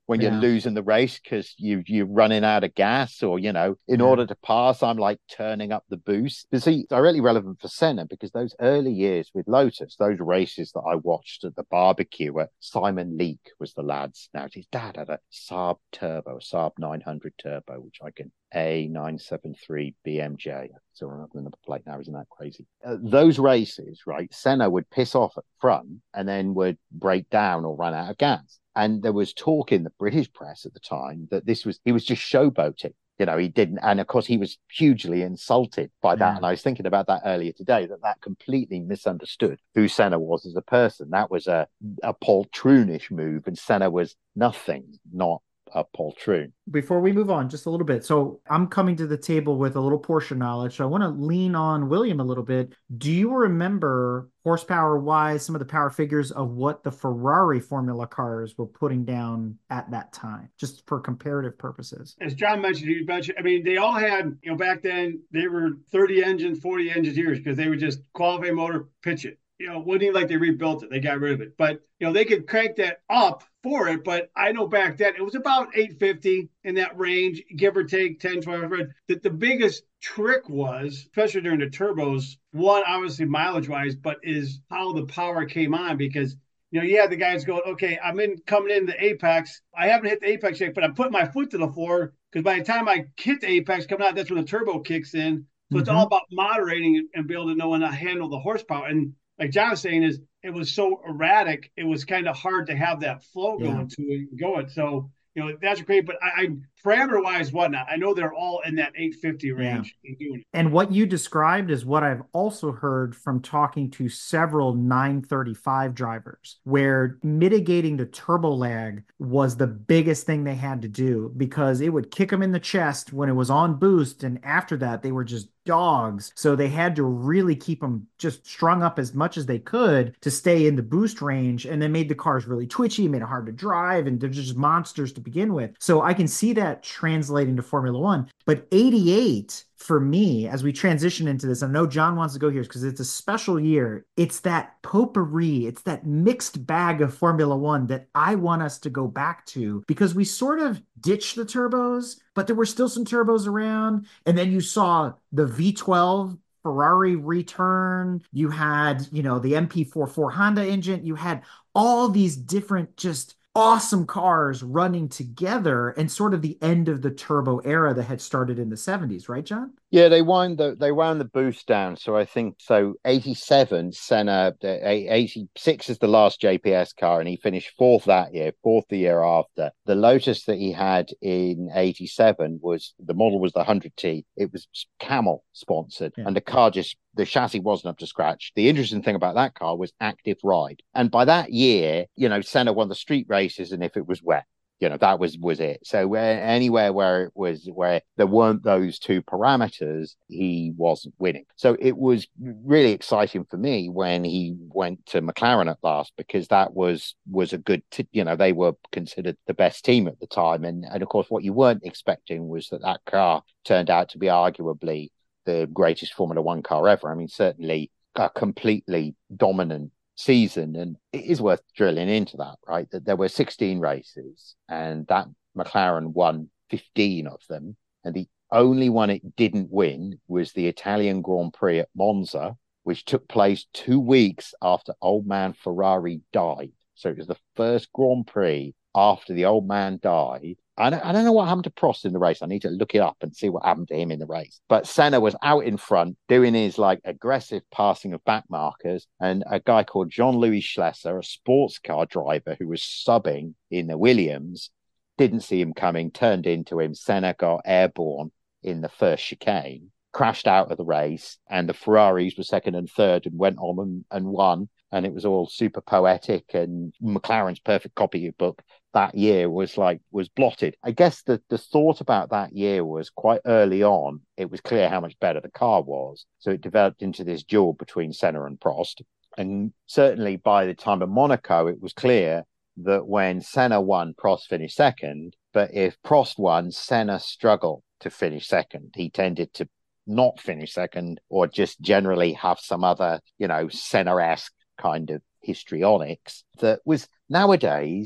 Speaker 2: when
Speaker 3: Yeah.
Speaker 2: you're losing the race because you, you're running out of gas, or, you know, in
Speaker 3: Yeah.
Speaker 2: order to pass, I'm like turning up the boost. You see, it's directly relevant for Senna because those early years with Lotus, those races that I watched at the barbecue where Simon Leake was the lads. Now, his dad had a Saab Turbo, a Saab nine hundred Turbo, which I can A nine seven three B M J. I still remember the number plate now, isn't that crazy? Uh, those races, right, Senna would piss off at front and then would break down or run out of gas. And there was talk in the British press at the time that this was, he was just showboating. You know, he didn't. And of course, he was hugely insulted by that.
Speaker 3: Yeah.
Speaker 2: And I was thinking about that earlier today, that that completely misunderstood who Senna was as a person. That was a, a poltroonish move, and Senna was nothing, not a poltroon.
Speaker 3: Before we move on, just a little bit. So I'm coming to the table with a little Porsche knowledge. So I want to lean on William a little bit. Do you remember horsepower wise some of the power figures of what the Ferrari Formula cars were putting down at that time, just for comparative purposes?
Speaker 4: As John mentioned, you mentioned, I mean, they all had, you know, back then they were thirty engine, forty engineers because they would just qualify motor, pitch it. You know, it wasn't even like they rebuilt it. They got rid of it. But, you know, they could crank that up for it. But I know back then it was about eight fifty in that range, give or take ten, twelve. That the biggest trick was, especially during the turbos, one, obviously mileage wise, but is how the power came on because, you know, you had the guys going, okay, I'm in coming in the apex. I haven't hit the apex yet, but I'm putting my foot to the floor because by the time I hit the apex coming out, that's when the turbo kicks in. So mm-hmm. It's all about moderating and be able to know and handle the horsepower. And like John was saying, is it was so erratic, it was kind of hard to have that flow
Speaker 3: Yeah.
Speaker 4: going to it going. So, you know, that's great. But I, I parameter wise, whatnot, I know they're all in that eight fifty range.
Speaker 3: Yeah.
Speaker 4: Doing it.
Speaker 3: And what you described is what I've also heard from talking to several nine thirty-five drivers, where mitigating the turbo lag was the biggest thing they had to do because it would kick them in the chest when it was on boost. And after that, they were just dogs. So they had to really keep them just strung up as much as they could to stay in the boost range, and then made the cars really twitchy, made it hard to drive, and they're just monsters to begin with. So I can see that translating to Formula One. But eighty-eight for me, as we transition into this, I know John wants to go here because it's a special year. It's that potpourri, it's that mixed bag of Formula One that I want us to go back to because we sort of ditched the turbos, but there were still some turbos around. And then you saw the V twelve Ferrari return. You had, you know, the M P forty-four Honda engine. You had all these different just awesome cars running together, and sort of the end of the turbo era that had started in the seventies, right, John?
Speaker 2: Yeah, they wound the they wound the boost down. So I think so. eighty-seven, Senna, eighty-six is the last J P S car, and he finished fourth that year, fourth the year after. The Lotus that he had in eighty-seven was the model was the one hundred T. It was Camel sponsored, yeah. And the car just the chassis wasn't up to scratch. The interesting thing about that car was active ride, and by that year, you know, Senna won the street races, and if it was wet, you know, that was was it. So where anywhere where it was where there weren't those two parameters, he wasn't winning. So it was really exciting for me when he went to McLaren at last, because that was was a good, t- you know, they were considered the best team at the time. And and of course, what you weren't expecting was that that car turned out to be arguably the greatest Formula One car ever. I mean, certainly a completely dominant season. And it is worth drilling into that, right? That there were sixteen races and that McLaren won fifteen of them. And the only one it didn't win was the Italian Grand Prix at Monza, which took place two weeks after old man Ferrari died. So it was the first Grand Prix after the old man died. I don't, I don't know what happened to Prost in the race. I need to look it up and see what happened to him in the race. But Senna was out in front doing his like aggressive passing of back markers. And a guy called Jean-Louis Schlesser, a sports car driver who was subbing in the Williams, didn't see him coming, turned into him. Senna got airborne in the first chicane, crashed out of the race. And the Ferraris were second and third and went on and, and won. And it was all super poetic, and McLaren's perfect copy book that year was like was blotted. I guess the the thought about that year was quite early on. It was clear how much better the car was, so it developed into this duel between Senna and Prost. And certainly by the time of Monaco, it was clear that when Senna won, Prost finished second. But if Prost won, Senna struggled to finish second. He tended to not finish second, or just generally have some other, you know, Senna-esque kind of histrionics that was nowadays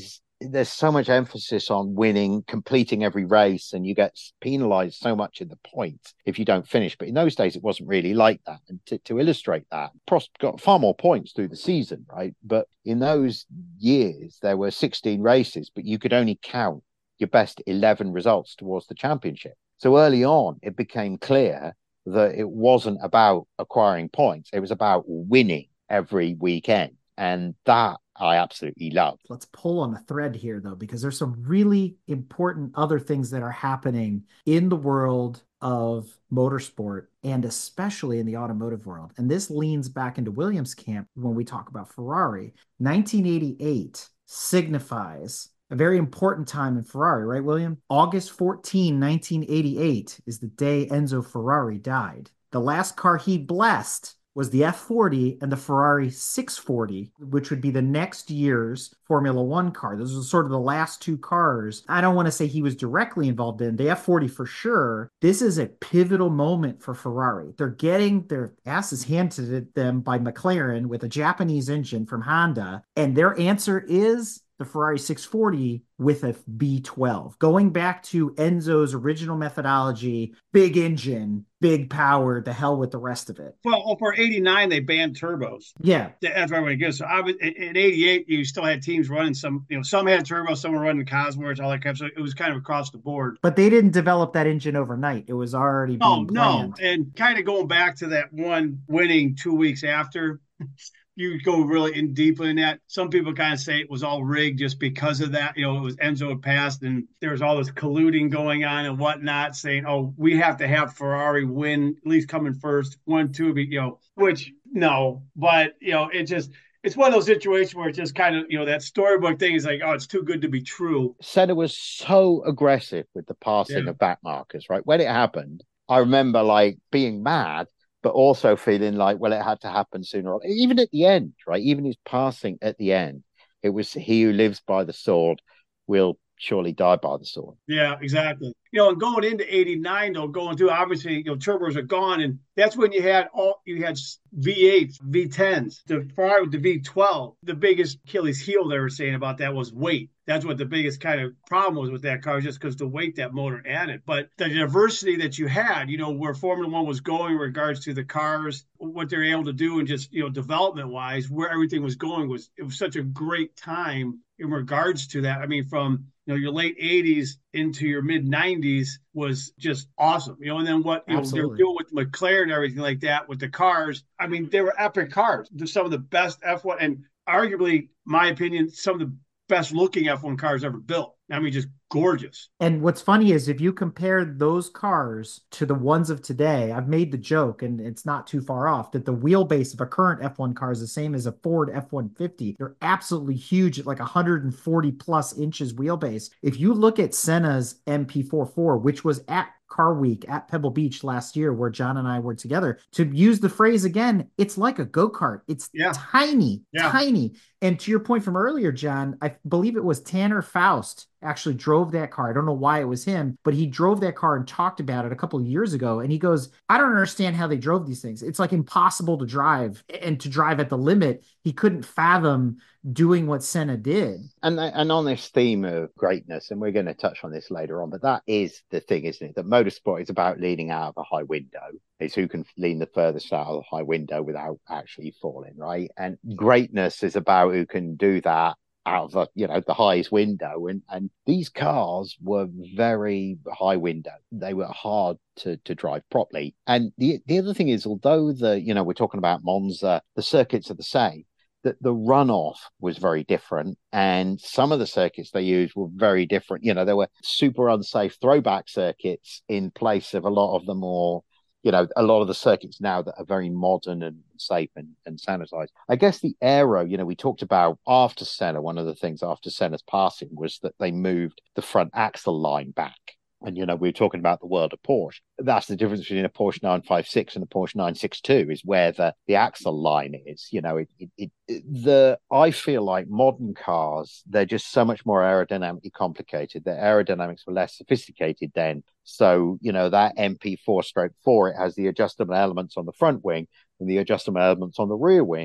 Speaker 2: there's so much emphasis on winning, completing every race, and you get penalized so much in the points if you don't finish. But in those days, it wasn't really like that. And to, to illustrate that, Prost got far more points through the season, right? But in those years, there were sixteen races, but you could only count your best eleven results towards the championship. So early on, it became clear that it wasn't about acquiring points. It was about winning every weekend. And that I absolutely love.
Speaker 3: Let's pull on a thread here, though, because there's some really important other things that are happening in the world of motorsport and especially in the automotive world. And this leans back into Williams' camp when we talk about Ferrari. nineteen eighty-eight signifies a very important time in Ferrari, right, William? August fourteenth, nineteen eighty-eight is the day Enzo Ferrari died. The last car he blessed was the F forty and the Ferrari six forty, which would be the next year's Formula One car. Those are sort of the last two cars. I don't want to say he was directly involved in the F forty for sure. This is a pivotal moment for Ferrari. They're getting their asses handed to them by McLaren with a Japanese engine from Honda. And their answer is the Ferrari six forty with a V twelve. Going back to Enzo's original methodology, big engine, big power, the hell with the rest of it.
Speaker 4: Well, for eighty-nine, they banned turbos.
Speaker 3: Yeah.
Speaker 4: That's right way to go. So I was in eighty-eight, you still had teams running some, you know, some had turbos, some were running Cosworths, all that kind of stuff. It was kind of across the board.
Speaker 3: But they didn't develop that engine overnight. It was already being
Speaker 4: oh,
Speaker 3: planned.
Speaker 4: No. And kind of going back to that one winning two weeks after, you go really in deeply in that. Some people kind of say it was all rigged just because of that. You know, it was Enzo had passed and there was all this colluding going on and whatnot, saying, oh, we have to have Ferrari win, at least coming first, one, two, you know, which no, but, you know, it just, it's one of those situations where it's just kind of, you know, that storybook thing is like, oh, it's too good to be true.
Speaker 2: Senna was so aggressive with the passing
Speaker 4: Yeah.
Speaker 2: of back markers, right? When it happened, I remember like being mad, but also feeling like, well, it had to happen sooner or later. Even at the end, right? Even his passing at the end, it was he who lives by the sword will surely die by the sword.
Speaker 4: Yeah, exactly. You know, and going into eighty-nine, though, going through, obviously, you know, turbos are gone. And that's when you had all, you had V eights, V tens, the Ferrari with the V twelve. The biggest Achilles heel they were saying about that was weight. That's what the biggest kind of problem was with that car, just because the weight that motor added. But the diversity that you had, you know, where Formula One was going in regards to the cars, what they're able to do, and just, you know, development wise, where everything was going was, it was such a great time in regards to that. I mean, from, you know, your late eighties into your mid nineties was just awesome. You know, and then what, you
Speaker 3: Absolutely.
Speaker 4: know, they're doing with McLaren and everything like that with the cars. I mean, they were epic cars. They're some of the best F one, and arguably, my opinion, some of the best looking F one cars ever built. I mean, just gorgeous.
Speaker 3: And what's funny is if you compare those cars to the ones of today, I've made the joke, and it's not too far off, that the wheelbase of a current F one car is the same as a Ford F one fifty. They're absolutely huge at like one hundred forty plus inches wheelbase. If you look at Senna's M P forty-four, which was at Car Week at Pebble Beach last year, where John and I were together, to use the phrase again, it's like a go-kart. It's
Speaker 4: Yeah.
Speaker 3: tiny,
Speaker 4: Yeah.
Speaker 3: tiny. And to your point from earlier, John, I believe it was Tanner Faust actually drove that car. I don't know why it was him, but he drove that car and talked about it a couple of years ago. And he goes, I don't understand how they drove these things. It's like impossible to drive, and to drive at the limit. He couldn't fathom doing what Senna did.
Speaker 2: And and on this theme of greatness, and we're going to touch on this later on, but that is the thing, isn't it? That motorsport is about leaning out of a high window. It's who can lean the furthest out of the high window without actually falling, right? And greatness is about who can do that out of the, you know, the highest window. And and these cars were very high window. They were hard to to drive properly. And the the other thing is, although the, you know, we're talking about Monza, the circuits are the same, that the runoff was very different, and some of the circuits they used were very different. You know, there were super unsafe throwback circuits in place of a lot of the more, you know, a lot of the circuits now that are very modern and safe and, and sanitized. I guess the aero, you know, we talked about after Senna, one of the things after Senna's passing was that they moved the front axle line back. And, you know, we were talking about the world of Porsche. That's the difference between a Porsche nine fifty-six and a Porsche nine sixty-two, is where the, the axle line is. You know, it, it, it, the I feel like modern cars, they're just so much more aerodynamically complicated. Their aerodynamics were less sophisticated then. So, you know, that M P four stroke four, it has the adjustable elements on the front wing and the adjustable elements on the rear wing.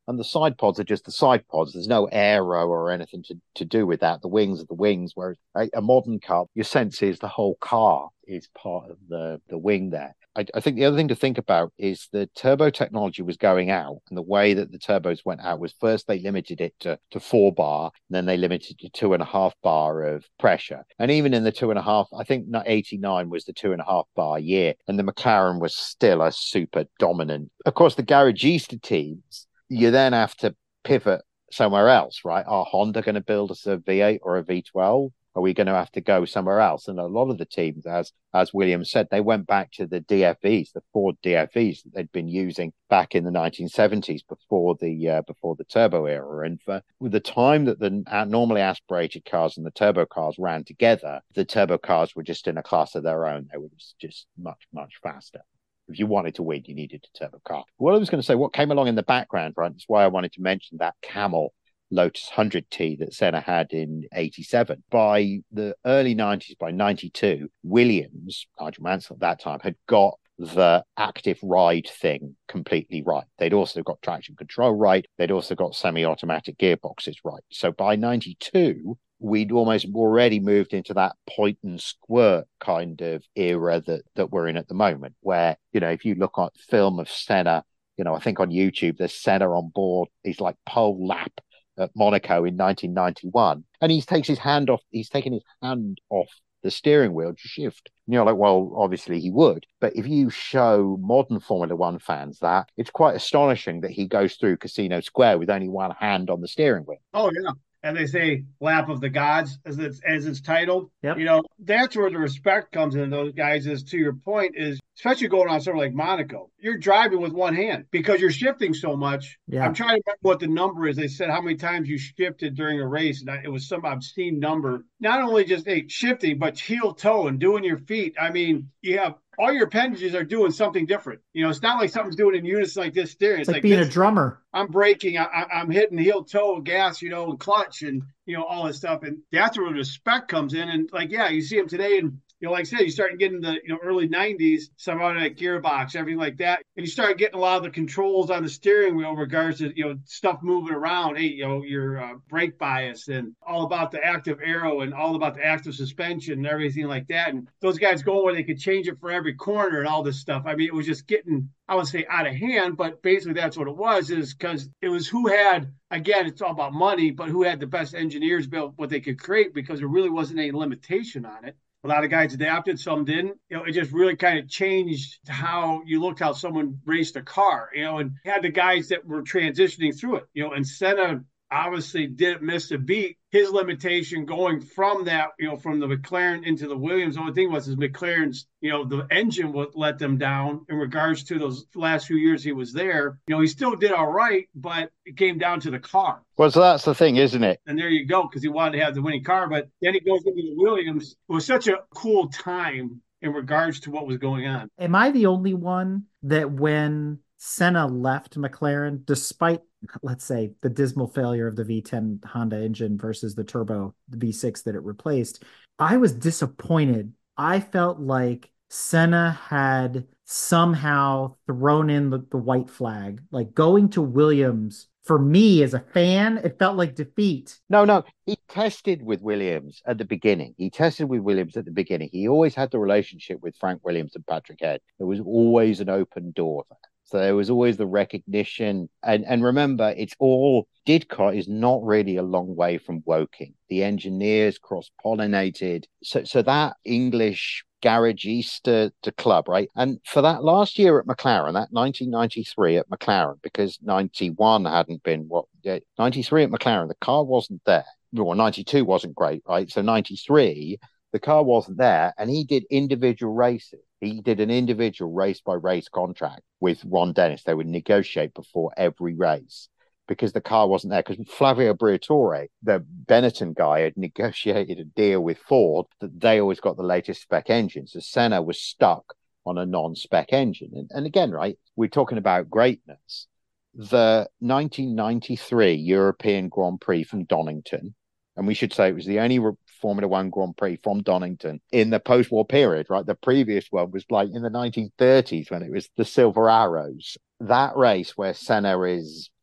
Speaker 2: And the side pods are just the side pods. There's no aero or anything to, to do with that. The wings are the wings, whereas a, a modern car, your sense is the whole car is part of the, the wing there. I, I think the other thing to think about is the turbo technology was going out, and the way that the turbos went out was first they limited it to, to four bar, and then they limited to two and a half bar of pressure. And even in the two and a half, I think eighty-nine was the two and a half bar year, and the McLaren was still a super dominant. Of course, the Garagista teams, you then have to pivot somewhere else, right? Are Honda going to build us a V eight or a V twelve? Are we going to have to go somewhere else? And a lot of the teams, as as William said, they went back to the D F Es, the Ford D F Es that they'd been using back in the nineteen seventies before the uh, before the turbo era. And for with the time that the uh, normally aspirated cars and the turbo cars ran together, the turbo cars were just in a class of their own. They were just, just much, much faster. If you wanted to win, you needed a turbo car. What I was going to say, what came along in the background, right? That's why I wanted to mention that Camel Lotus one hundred T that Senna had in eighty-seven. By the early nineties, by ninety-two, Williams, Nigel Mansell at that time, had got the active ride thing completely right. They'd also got traction control right. They'd also got semi-automatic gearboxes right. So by ninety-two, we'd almost already moved into that point and squirt kind of era that, that we're in at the moment, where, you know, if you look at film of Senna, you know, I think on YouTube, there's Senna on board. He's like pole lap at Monaco in nineteen ninety-one, and he takes his hand off he's taken his hand off the steering wheel to shift. And you're like, well, obviously he would, but if you show modern Formula One fans that, it's quite astonishing that he goes through Casino Square with only one hand on the steering wheel.
Speaker 4: Oh yeah. And they say lap of the gods, as it's as it's titled.
Speaker 3: Yep.
Speaker 4: You know, that's where the respect comes in. Those guys, is to your point, is especially going on somewhere like Monaco, you're driving with one hand because you're shifting so much.
Speaker 3: Yeah.
Speaker 4: I'm trying to remember what the number is. They said how many times you shifted during a race, and I, it was some obscene number. Not only just hey, shifting, but heel toe and doing your feet. I mean, you have all your appendages are doing something different. You know, it's not like something's doing in unison like this steering.
Speaker 3: It's,
Speaker 4: It's
Speaker 3: like, being
Speaker 4: this,
Speaker 3: a drummer.
Speaker 4: I'm braking, I, I'm hitting heel toe, gas, you know, and clutch, and you know all this stuff, and that's where the respect comes in. And like, yeah, you see them today, and you know, like I said, you start getting the you know early nineties, some automatic gearbox, everything like that, and you start getting a lot of the controls on the steering wheel, in regards to you know stuff moving around. Hey, you know your uh, brake bias, and all about the active aero, and all about the active suspension, and everything like that. And those guys go where they could change it for every corner and all this stuff. I mean, it was just getting, I would say, out of hand, but basically that's what it was, is because it was who had, again, it's all about money, but who had the best engineers build what they could create, because there really wasn't any limitation on it. A lot of guys adapted, some didn't. You know, it just really kind of changed how you looked, how someone raced a car, you know, and had the guys that were transitioning through it, you know, and Senna obviously didn't miss a beat. His limitation going from that, you know, from the McLaren into the Williams, the only thing was his McLaren's, you know, the engine would let them down in regards to those last few years he was there. You know, he still did all right, but it came down to the car.
Speaker 2: Well, so that's the thing, isn't it?
Speaker 4: And there you go, because he wanted to have the winning car. But then he goes into the Williams. It was such a cool time in regards to what was going on.
Speaker 3: Am I the only one that when Senna left McLaren, despite, let's say, the dismal failure of the V ten Honda engine versus the turbo the V six that it replaced, I was disappointed. I felt like Senna had somehow thrown in the, the white flag. Like, going to Williams, for me as a fan, it felt like defeat.
Speaker 2: No, no. He tested with Williams at the beginning. He tested with Williams at the beginning. He always had the relationship with Frank Williams and Patrick Head. There was always an open door there. So there was always the recognition. And and remember, it's all, Didcot is not really a long way from Woking. The engineers cross-pollinated. So, so that English Garagista to club, right? And for that last year at McLaren, that nineteen ninety-three at McLaren, because ninety-one hadn't been what, ninety-three at McLaren, the car wasn't there. Well, ninety-two wasn't great, right? So ninety-three, the car wasn't there, and he did individual races. He did an individual race by race contract with Ron Dennis. They would negotiate before every race because the car wasn't there. Because Flavio Briatore, the Benetton guy, had negotiated a deal with Ford that they always got the latest spec engine. So Senna was stuck on a non-spec engine. And, and again, right, we're talking about greatness. The nineteen ninety-three European Grand Prix from Donington, and we should say it was the only Formula One Grand Prix from Donington in the post-war period, right? The previous one was like in the nineteen thirties when it was the Silver Arrows. That race where Senna is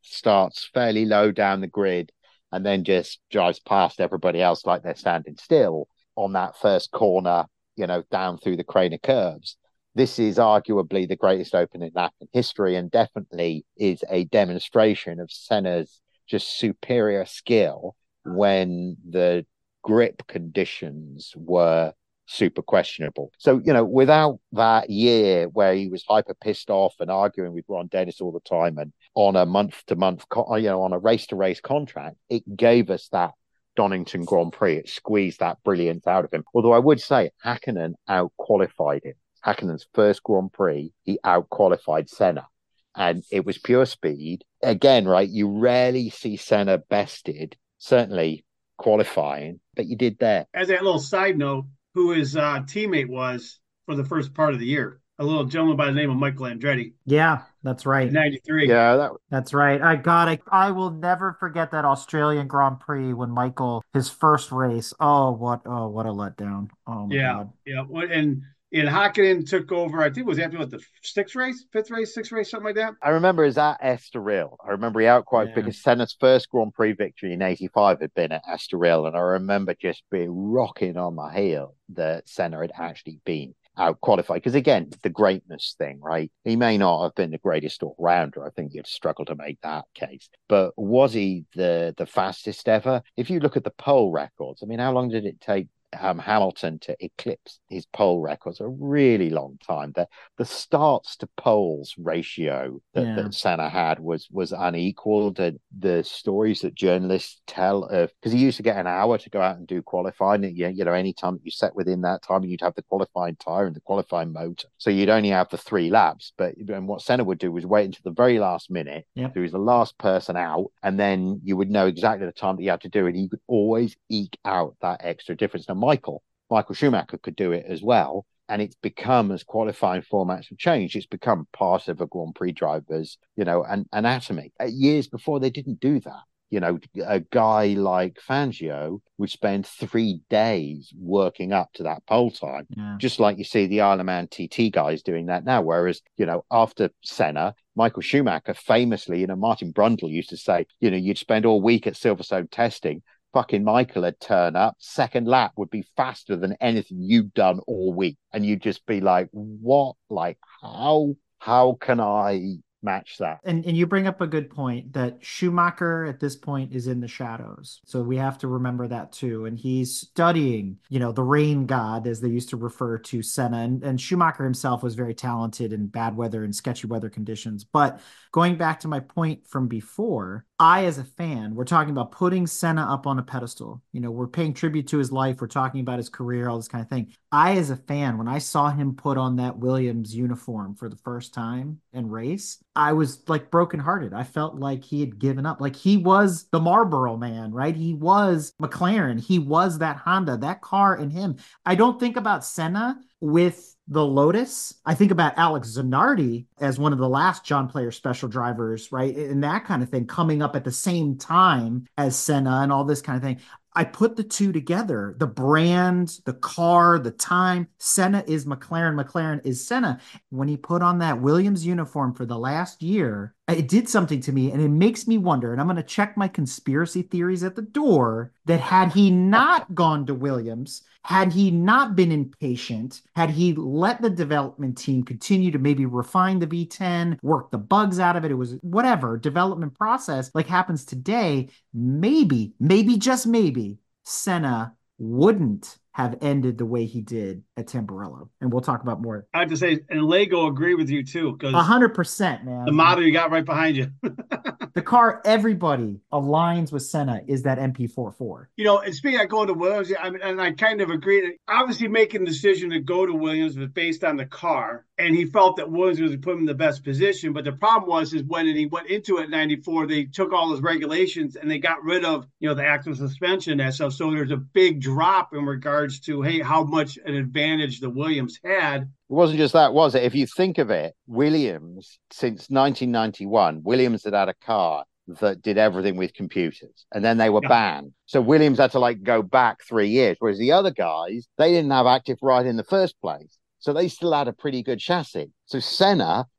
Speaker 2: starts fairly low down the grid and then just drives past everybody else like they're standing still on that first corner, you know, down through the crane of curves. This is arguably the greatest opening lap in history, and definitely is a demonstration of Senna's just superior skill when the grip conditions were super questionable. So, you know, without that year where he was hyper pissed off and arguing with Ron Dennis all the time and on a month to month, you know, on a race to race contract, it gave us that Donington Grand Prix. It squeezed that brilliance out of him. Although I would say Hakkinen out qualified him. Hakkinen's first Grand Prix, he out qualified Senna. And it was pure speed. Again, right, you rarely see Senna bested, certainly qualifying, but you did there.
Speaker 4: As a little side note, who his uh, teammate was for the first part of the year, a little gentleman by the name of Michael Andretti.
Speaker 3: Yeah, that's right.
Speaker 4: ninety-three.
Speaker 2: Yeah, that...
Speaker 3: that's right. I got it. I will never forget that Australian Grand Prix when Michael, his first race. Oh, what oh, what a letdown. Oh my
Speaker 4: yeah,
Speaker 3: God.
Speaker 4: Yeah. And And Hakkinen took over, I think it was after what, the sixth race, fifth race, sixth race, something like that.
Speaker 2: I remember it was at Estoril. I remember he out quite yeah. because Senna's first Grand Prix victory in eighty-five had been at Estoril. And I remember just being rocking on my heel that Senna had actually been out qualified. Because again, the greatness thing, right? He may not have been the greatest all-rounder. I think you'd struggle to make that case. But was he the, the fastest ever? If you look at the pole records, I mean, how long did it take Um, Hamilton to eclipse his pole records? A really long time. The the starts to poles ratio that, yeah. that Senna had was was unequaled. And the stories that journalists tell of, because he used to get an hour to go out and do qualifying. And, you know, any time that you set within that time, you'd have the qualifying tire and the qualifying motor, so you'd only have the three laps. But and what Senna would do was wait until the very last minute,
Speaker 3: yep.
Speaker 2: who was the last person out, and then you would know exactly the time that you had to do it. He could always eke out that extra difference. Now, Michael, Michael Schumacher could do it as well. And it's become, as qualifying formats have changed, it's become part of a Grand Prix driver's, you know, an anatomy. Years before, they didn't do that. You know, a guy like Fangio would spend three days working up to that pole time,
Speaker 3: yeah.
Speaker 2: just like you see the Isle of Man T T guys doing that now. Whereas, you know, after Senna, Michael Schumacher famously, you know, Martin Brundle used to say, you know, you'd spend all week at Silverstone testing. Fucking Michael would turn up, second lap would be faster than anything you'd done all week. And you'd just be like, what? Like, how, how can I match that?
Speaker 3: And and you bring up a good point that Schumacher at this point is in the shadows. So we have to remember that too. And he's studying, you know, the rain god, as they used to refer to Senna. And, and Schumacher himself was very talented in bad weather and sketchy weather conditions. But going back to my point from before, I, as a fan, we're talking about putting Senna up on a pedestal. You know, we're paying tribute to his life. We're talking about his career, all this kind of thing. I, as a fan, when I saw him put on that Williams uniform for the first time and race, I was like brokenhearted. I felt like he had given up. Like he was the Marlboro man, right? He was McLaren. He was that Honda, that car in him. I don't think about Senna with the Lotus. I think about Alex Zanardi as one of the last John Player special drivers, right? And that kind of thing coming up at the same time as Senna and all this kind of thing. I put the two together, the brand, the car, the time. Senna is McLaren, McLaren is Senna. When he put on that Williams uniform for the last year, it did something to me, and it makes me wonder, and I'm going to check my conspiracy theories at the door, that had he not gone to Williams, had he not been impatient, had he let the development team continue to maybe refine the V ten, work the bugs out of it, it was whatever, development process like happens today, maybe, maybe just maybe, Senna wouldn't have ended the way he did at Tamburello. And we'll talk about more.
Speaker 4: I have to say, and Lego agree with you too, because
Speaker 3: a hundred percent, man.
Speaker 4: The model you got right behind you.
Speaker 3: The car everybody aligns with Senna is that M P forty-four.
Speaker 4: You know, and speaking of going to Williams, I mean, and I kind of agree that obviously making the decision to go to Williams was based on the car, and he felt that Williams was put him in the best position. But the problem was is when he went into it in ninety-four, they took all his regulations and they got rid of, you know, the active suspension and that stuff. So there's a big drop in regards to, hey, how much an advantage the Williams had.
Speaker 2: It wasn't just that, was it? If you think of it, Williams, since nineteen ninety-one, Williams had had a car that did everything with computers, and then they were yeah. banned. So Williams had to like go back three years, whereas the other guys, they didn't have active ride in the first place. So they still had a pretty good chassis. So Senna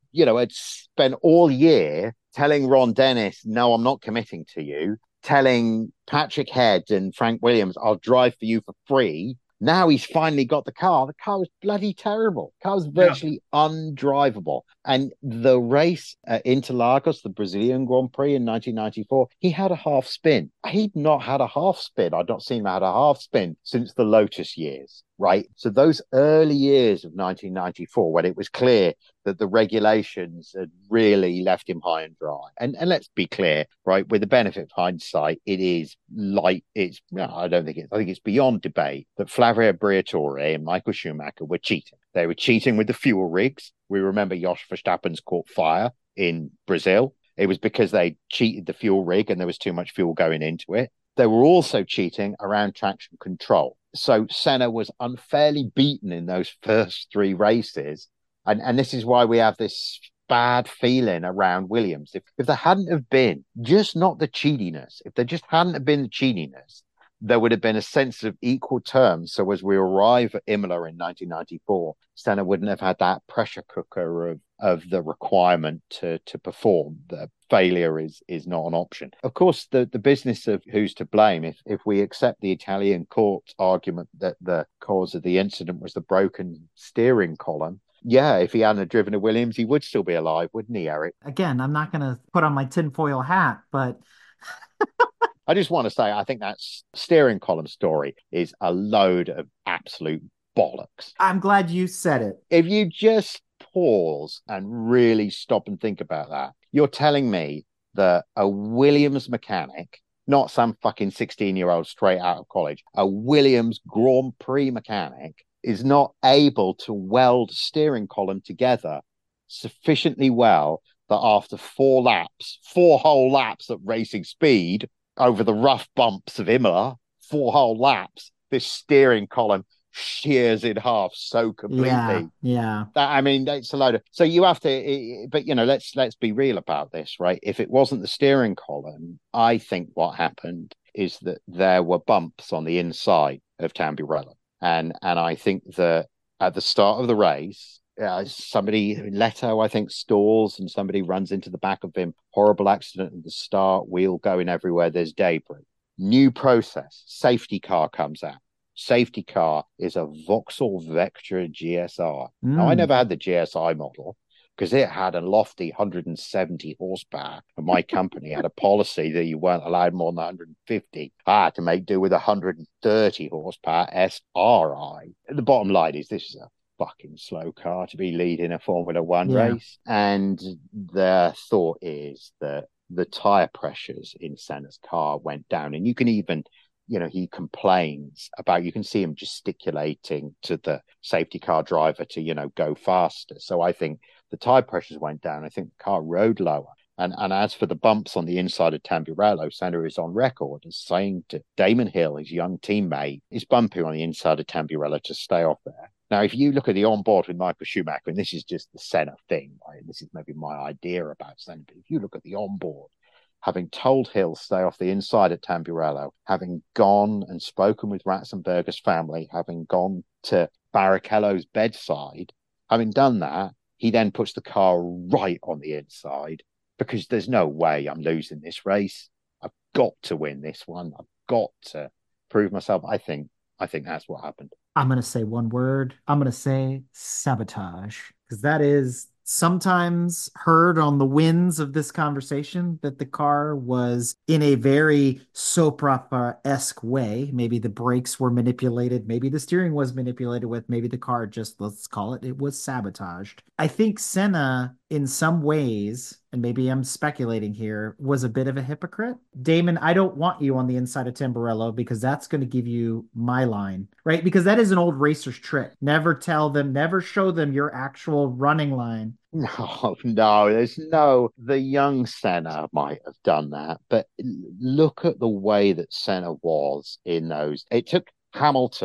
Speaker 2: you know, had spent all year telling Ron Dennis, no, I'm not committing to you, telling Patrick Head and Frank Williams, I'll drive for you for free. Now he's finally got the car. The car was bloody terrible. The car was virtually yeah. undrivable. And the race at Interlagos, the Brazilian Grand Prix in nineteen ninety-four, he had a half spin. He'd not had a half spin. I'd not seen him had a half spin since the Lotus years, right? So those early years of nineteen ninety-four, when it was clear that the regulations had really left him high and dry. And and let's be clear, right? With the benefit of hindsight, it is like it's. No, I don't think it's. I think it's beyond debate that Flavio Briatore and Michael Schumacher were cheating. They were cheating with the fuel rigs. We remember Jos Verstappen's caught fire in Brazil. It was because they cheated the fuel rig and there was too much fuel going into it. They were also cheating around traction control. So Senna was unfairly beaten in those first three races. And, and this is why we have this bad feeling around Williams. If, if there hadn't have been just not the cheatiness, if there just hadn't have been the cheatiness, there would have been a sense of equal terms. So as we arrive at Imola in nineteen ninety-four, Senna wouldn't have had that pressure cooker of, of the requirement to, to perform. The failure is is not an option. Of course, the, the business of who's to blame, if, if we accept the Italian court's argument that the cause of the incident was the broken steering column, yeah, if he hadn't driven a Williams, he would still be alive, wouldn't he, Eric?
Speaker 3: Again, I'm not going to put on my tinfoil hat, but...
Speaker 2: I just want to say, I think that steering column story is a load of absolute bollocks.
Speaker 3: I'm glad you said it.
Speaker 2: If you just pause and really stop and think about that, you're telling me that a Williams mechanic, not some fucking sixteen-year-old straight out of college, a Williams Grand Prix mechanic is not able to weld steering column together sufficiently well that after four laps, four whole laps at racing speed, over the rough bumps of Imola, four whole laps, this steering column shears in half so completely.
Speaker 3: Yeah, yeah.
Speaker 2: That, I mean, it's a load of... So you have to... But, you know, let's let's be real about this, right? If it wasn't the steering column, I think what happened is that there were bumps on the inside of Tamburello. And, and I think that at the start of the race, Uh, somebody, Leto, I think, stalls and somebody runs into the back of him. Horrible accident at the start, wheel going everywhere. There's debris. New process. Safety car comes out. Safety car is a Vauxhall Vectra G S R. Mm. Now, I never had the G S I model because it had a lofty one hundred seventy horsepower. And my company had a policy that you weren't allowed more than one hundred fifty. I had to make do with one hundred thirty horsepower S R I. The bottom line is this is a fucking slow car to be leading a Formula One yeah. race. And their thought is that the tire pressures in Senna's car went down. And you can even, you know, he complains about, you can see him gesticulating to the safety car driver to, you know, go faster. So I think the tire pressures went down. I think the car rode lower. And, and as for the bumps on the inside of Tamburello, Senna is on record as saying to Damon Hill, his young teammate, is bumpy on the inside of Tamburello to stay off there. Now, if you look at the onboard with Michael Schumacher, and this is just the Senna thing, right? This is maybe my idea about Senna, but if you look at the onboard, having told Hill stay off the inside at Tamburello, having gone and spoken with Ratzenberger's family, having gone to Barrichello's bedside, having done that, he then puts the car right on the inside because there's no way I'm losing this race. I've got to win this one. I've got to prove myself. I think, I think that's what happened.
Speaker 3: I'm going to say one word. I'm going to say sabotage, because that is sometimes heard on the winds of this conversation that the car was in a very soap opera-esque way. Maybe the brakes were manipulated. Maybe the steering was manipulated with. Maybe the car just, let's call it, it was sabotaged. I think Senna, in some ways, and maybe I'm speculating here, was a bit of a hypocrite. Damon, I don't want you on the inside of Tamburello because that's going to give you my line, right? Because that is an old racer's trick. Never tell them, never show them your actual running line.
Speaker 2: No, no, there's no, the young Senna might have done that, but look at the way that Senna was in those. It took Hamilton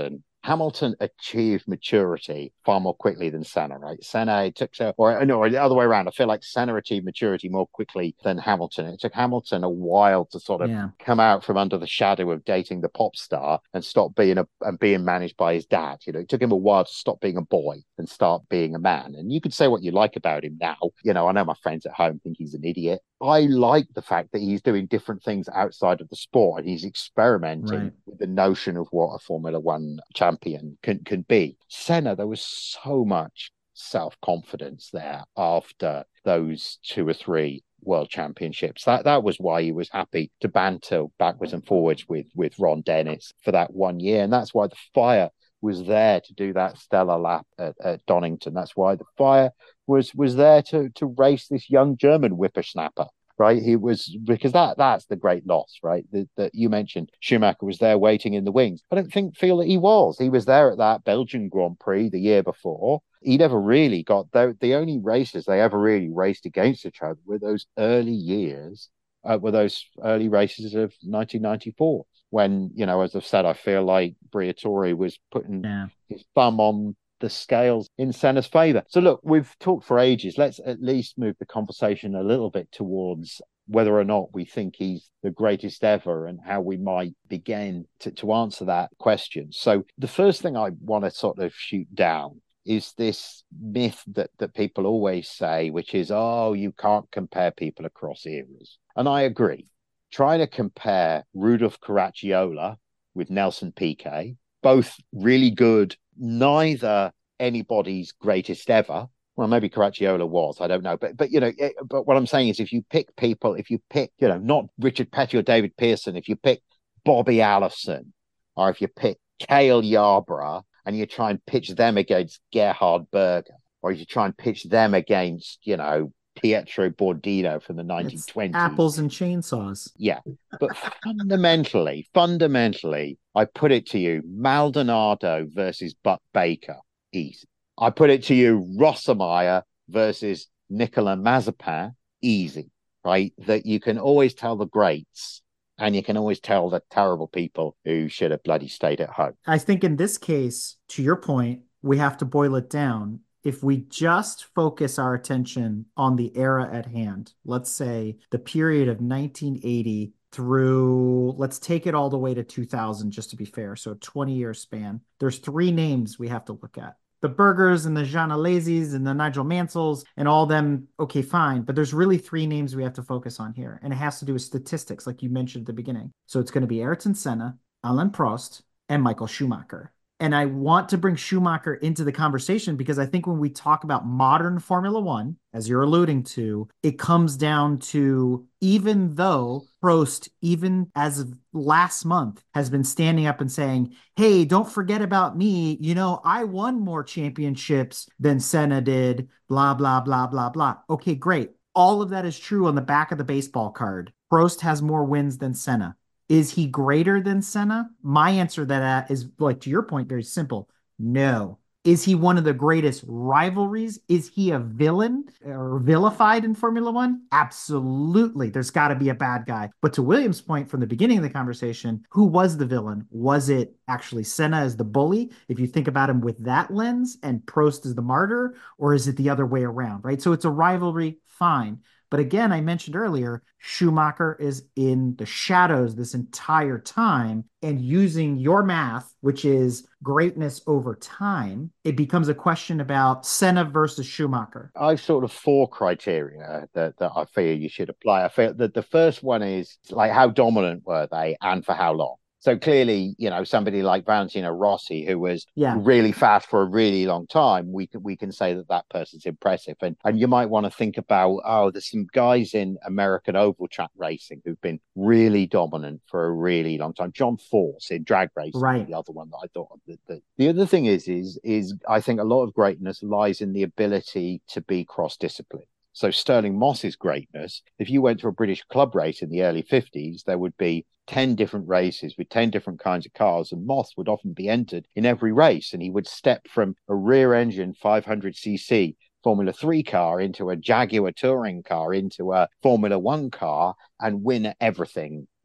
Speaker 2: Hamilton achieved maturity far more quickly than Senna, right? Senna it took, so, or no, or the other way around. I feel like Senna achieved maturity more quickly than Hamilton. It took Hamilton a while to sort of
Speaker 3: Yeah.
Speaker 2: come out from under the shadow of dating the pop star and stop being a and being managed by his dad. You know, it took him a while to stop being a boy and start being a man. And you could say what you like about him now. You know, I know my friends at home think he's an idiot. I like the fact that he's doing different things outside of the sport and he's experimenting
Speaker 3: Right.
Speaker 2: with the notion of what a Formula One champion can, can be. Senna, there was so much self-confidence there after those two or three world championships. That that was why he was happy to banter backwards and forwards with, with Ron Dennis for that one year. And that's why the fire was there to do that stellar lap at, at Donington. That's why the fire was was there to to race this young German whippersnapper, right? He was, because that that's the great loss, right? That, that you mentioned Schumacher was there waiting in the wings. I don't think feel that he was. He was there at that Belgian Grand Prix the year before. He never really got the, the only races they ever really raced against each other were those early years, uh, were those early races of nineteen ninety-four. When, you know, as I've said, I feel like Briatore was putting
Speaker 3: Yeah.
Speaker 2: his thumb on the scales in Senna's favour. So look, we've talked for ages. Let's at least move the conversation a little bit towards whether or not we think he's the greatest ever and how we might begin to, to answer that question. So the first thing I want to sort of shoot down is this myth that, that people always say, which is, oh, you can't compare people across eras. And I agree. Trying to compare Rudolf Caracciola with Nelson Piquet, both really good, neither anybody's greatest ever. Well, maybe Caracciola was, I don't know. But, but you know, it, but what I'm saying is if you pick people, if you pick, you know, not Richard Petty or David Pearson, if you pick Bobby Allison, or if you pick Cale Yarborough, and you try and pitch them against Gerhard Berger, or if you try and pitch them against, you know, Pietro Bordino from the nineteen twenties.
Speaker 3: It's apples and chainsaws.
Speaker 2: Yeah. But fundamentally, fundamentally, I put it to you, Maldonado versus Buck Baker, easy. I put it to you, Rossemeyer versus Nicolas Mazepin, easy, right? That you can always tell the greats and you can always tell the terrible people who should have bloody stayed at home.
Speaker 3: I think in this case, to your point, we have to boil it down. If we just focus our attention on the era at hand, let's say the period of nineteen eighty through, let's take it all the way to two thousand, just to be fair. So a twenty year span. There's three names we have to look at. The Bergers and the Jean Alesi's and the Nigel Mansells and all them, okay, fine. But there's really three names we have to focus on here. And it has to do with statistics, like you mentioned at the beginning. So it's going to be Ayrton Senna, Alain Prost, and Michael Schumacher. And I want to bring Schumacher into the conversation because I think when we talk about modern Formula One, as you're alluding to, it comes down to, even though Prost, even as of last month, has been standing up and saying, hey, don't forget about me. You know, I won more championships than Senna did, blah, blah, blah, blah, blah. Okay, great. All of that is true on the back of the baseball card. Prost has more wins than Senna. Is he greater than Senna? My answer to that is, like, to your point, very simple. No. Is he one of the greatest rivalries? Is he a villain or vilified in Formula One? Absolutely. There's got to be a bad guy. But to William's point from the beginning of the conversation, who was the villain? Was it actually Senna as the bully, if you think about him with that lens, and Prost as the martyr? Or is it the other way around, right? So it's a rivalry, fine. But again, I mentioned earlier, Schumacher is in the shadows this entire time, and using your math, which is greatness over time, it becomes a question about Senna versus Schumacher.
Speaker 2: I've sort of four criteria that, that I feel you should apply. I feel that the first one is like, how dominant were they and for how long? So clearly, you know, somebody like Valentino Rossi, who was
Speaker 3: yeah.
Speaker 2: really fast for a really long time, we can we can say that that person's impressive. And and you might want to think about, oh, there's some guys in American oval track racing who've been really dominant for a really long time. John Force in drag racing,
Speaker 3: right.
Speaker 2: The other one that I thought of. The, the, the other thing is, is, is I think a lot of greatness lies in the ability to be cross-discipline. So Sterling Moss's greatness, if you went to a British club race in the early fifties, there would be ten different races with ten different kinds of cars, and Moss would often be entered in every race, and he would step from a rear engine five hundred c c Formula three car into a Jaguar touring car into a Formula One car and win everything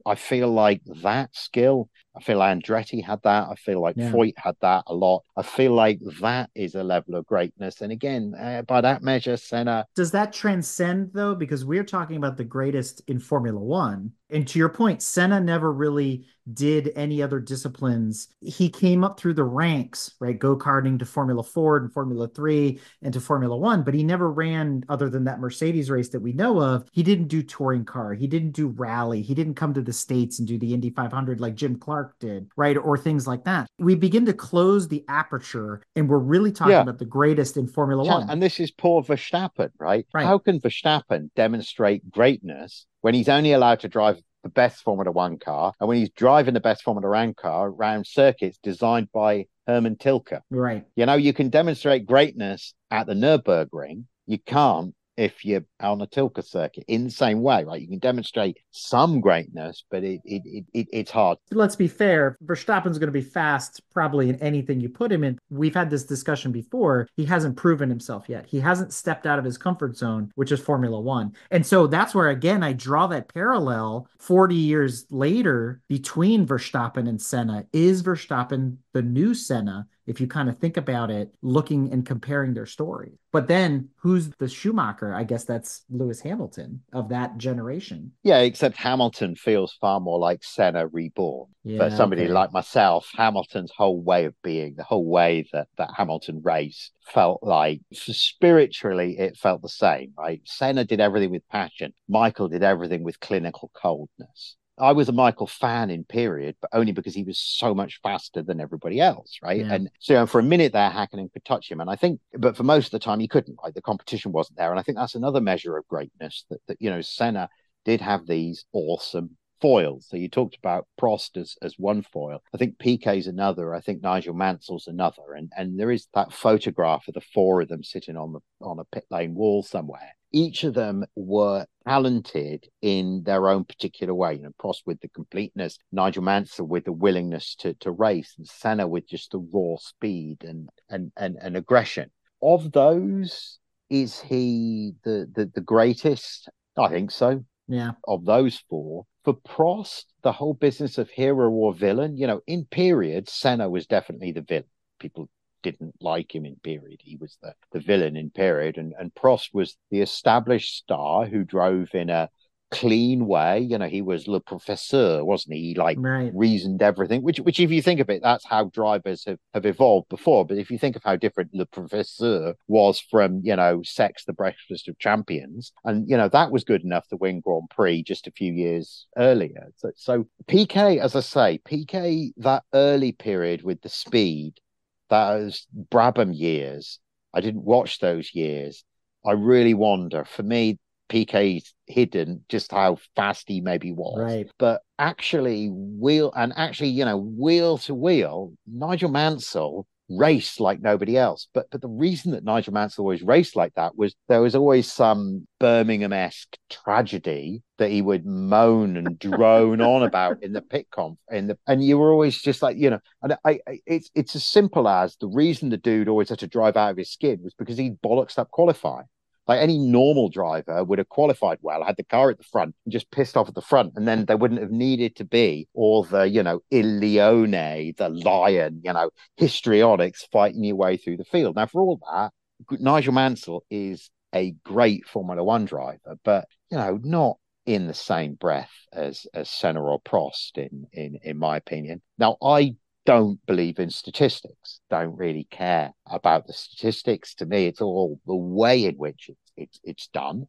Speaker 2: I feel like that skill, I feel Andretti had that. I feel like
Speaker 3: Yeah.
Speaker 2: Foyt had that a lot. I feel like that is a level of greatness. And again, uh, by that measure, Senna.
Speaker 3: Does that transcend though? Because we're talking about the greatest in Formula One. And to your point, Senna never really did any other disciplines. He came up through the ranks, right? Go-karting to Formula Ford and Formula Three and to Formula One, but he never ran other than that Mercedes race that we know of. He didn't do touring car. He didn't do rally. He didn't come to the States and do the Indy five hundred like Jim Clark did, right? Or things like that. We begin to close the aperture and we're really talking
Speaker 2: Yeah.
Speaker 3: about the greatest in Formula One.
Speaker 2: And this is poor Verstappen, right?
Speaker 3: Right.
Speaker 2: How can Verstappen demonstrate greatness when he's only allowed to drive the best Formula One car, and when he's driving the best Formula One car around circuits designed by Hermann Tilke?
Speaker 3: Right.
Speaker 2: You know, you can demonstrate greatness at the Nürburgring. You can't if you're on a Tilke circuit in the same way, right? You can demonstrate some greatness, but it, it, it, it it's hard.
Speaker 3: Let's be fair. Verstappen's going to be fast probably in anything you put him in. We've had this discussion before. He hasn't proven himself yet. He hasn't stepped out of his comfort zone, which is Formula One. And so that's where, again, I draw that parallel forty years later between Verstappen and Senna. Is Verstappen the new Senna? If you kind of think about it, looking and comparing their story. But then who's the Schumacher? I guess that's Lewis Hamilton of that generation.
Speaker 2: Yeah, except Hamilton feels far more like Senna reborn.
Speaker 3: Yeah,
Speaker 2: For somebody
Speaker 3: okay.
Speaker 2: like myself, Hamilton's whole way of being, the whole way that, that Hamilton raced felt like, spiritually, it felt the same, right? Senna did everything with passion. Michael did everything with clinical coldness. I was a Michael fan in period, but only because he was so much faster than everybody else, right?
Speaker 3: Yeah.
Speaker 2: And so for a minute there, Hakkinen could touch him. And I think, but for most of the time, he couldn't, right? The competition wasn't there. And I think that's another measure of greatness that, that you know, Senna did have these awesome foils. So you talked about Prost as, as one foil. I think Piquet's another. I think Nigel Mansell's another. And and there is that photograph of the four of them sitting on the on a pit lane wall somewhere. Each of them were talented in their own particular way. You know, Prost with the completeness, Nigel Mansell with the willingness to to race, and Senna with just the raw speed and and and, and aggression. Of those, is he the, the the greatest? I think so.
Speaker 3: Yeah.
Speaker 2: Of those four. For Prost, the whole business of hero or villain, you know, in period, Senna was definitely the villain. People didn't like him in period. He was the, the villain in period. And, and Prost was the established star who drove in a clean way. You know, he was le professeur, wasn't he? He like
Speaker 3: Right.
Speaker 2: reasoned everything, which, which if you think of it, that's how drivers have, have evolved before. But if you think of how different le professeur was from, you know, Sex, the Breakfast of Champions, and, you know, that was good enough to win Grand Prix just a few years earlier. So, so Piquet, as I say, Piquet, that early period with the speed, those Brabham years, I didn't watch those years. I really wonder. For me, Piquet's hidden just how fast he maybe was.
Speaker 3: Right.
Speaker 2: But actually, wheel and actually, you know, wheel to wheel, Nigel Mansell raced like nobody else. But but the reason that Nigel Mansell always raced like that was there was always some Birmingham-esque tragedy that he would moan and drone on about in the pit conf, in the and you were always just like, you know, and I, I it's it's as simple as the reason the dude always had to drive out of his skin was because he bollocks up qualifying. Like any normal driver would have qualified well, had the car at the front and just pissed off at the front. And then there wouldn't have needed to be all the, you know, Il Leone, the lion, you know, histrionics fighting your way through the field. Now, for all that, Nigel Mansell is a great Formula One driver, but, you know, not in the same breath as, as Senna or Prost, in, in, in my opinion. Now, I don't believe in statistics, don't really care about the statistics. To me, it's all the way in which it's, it's, it's done.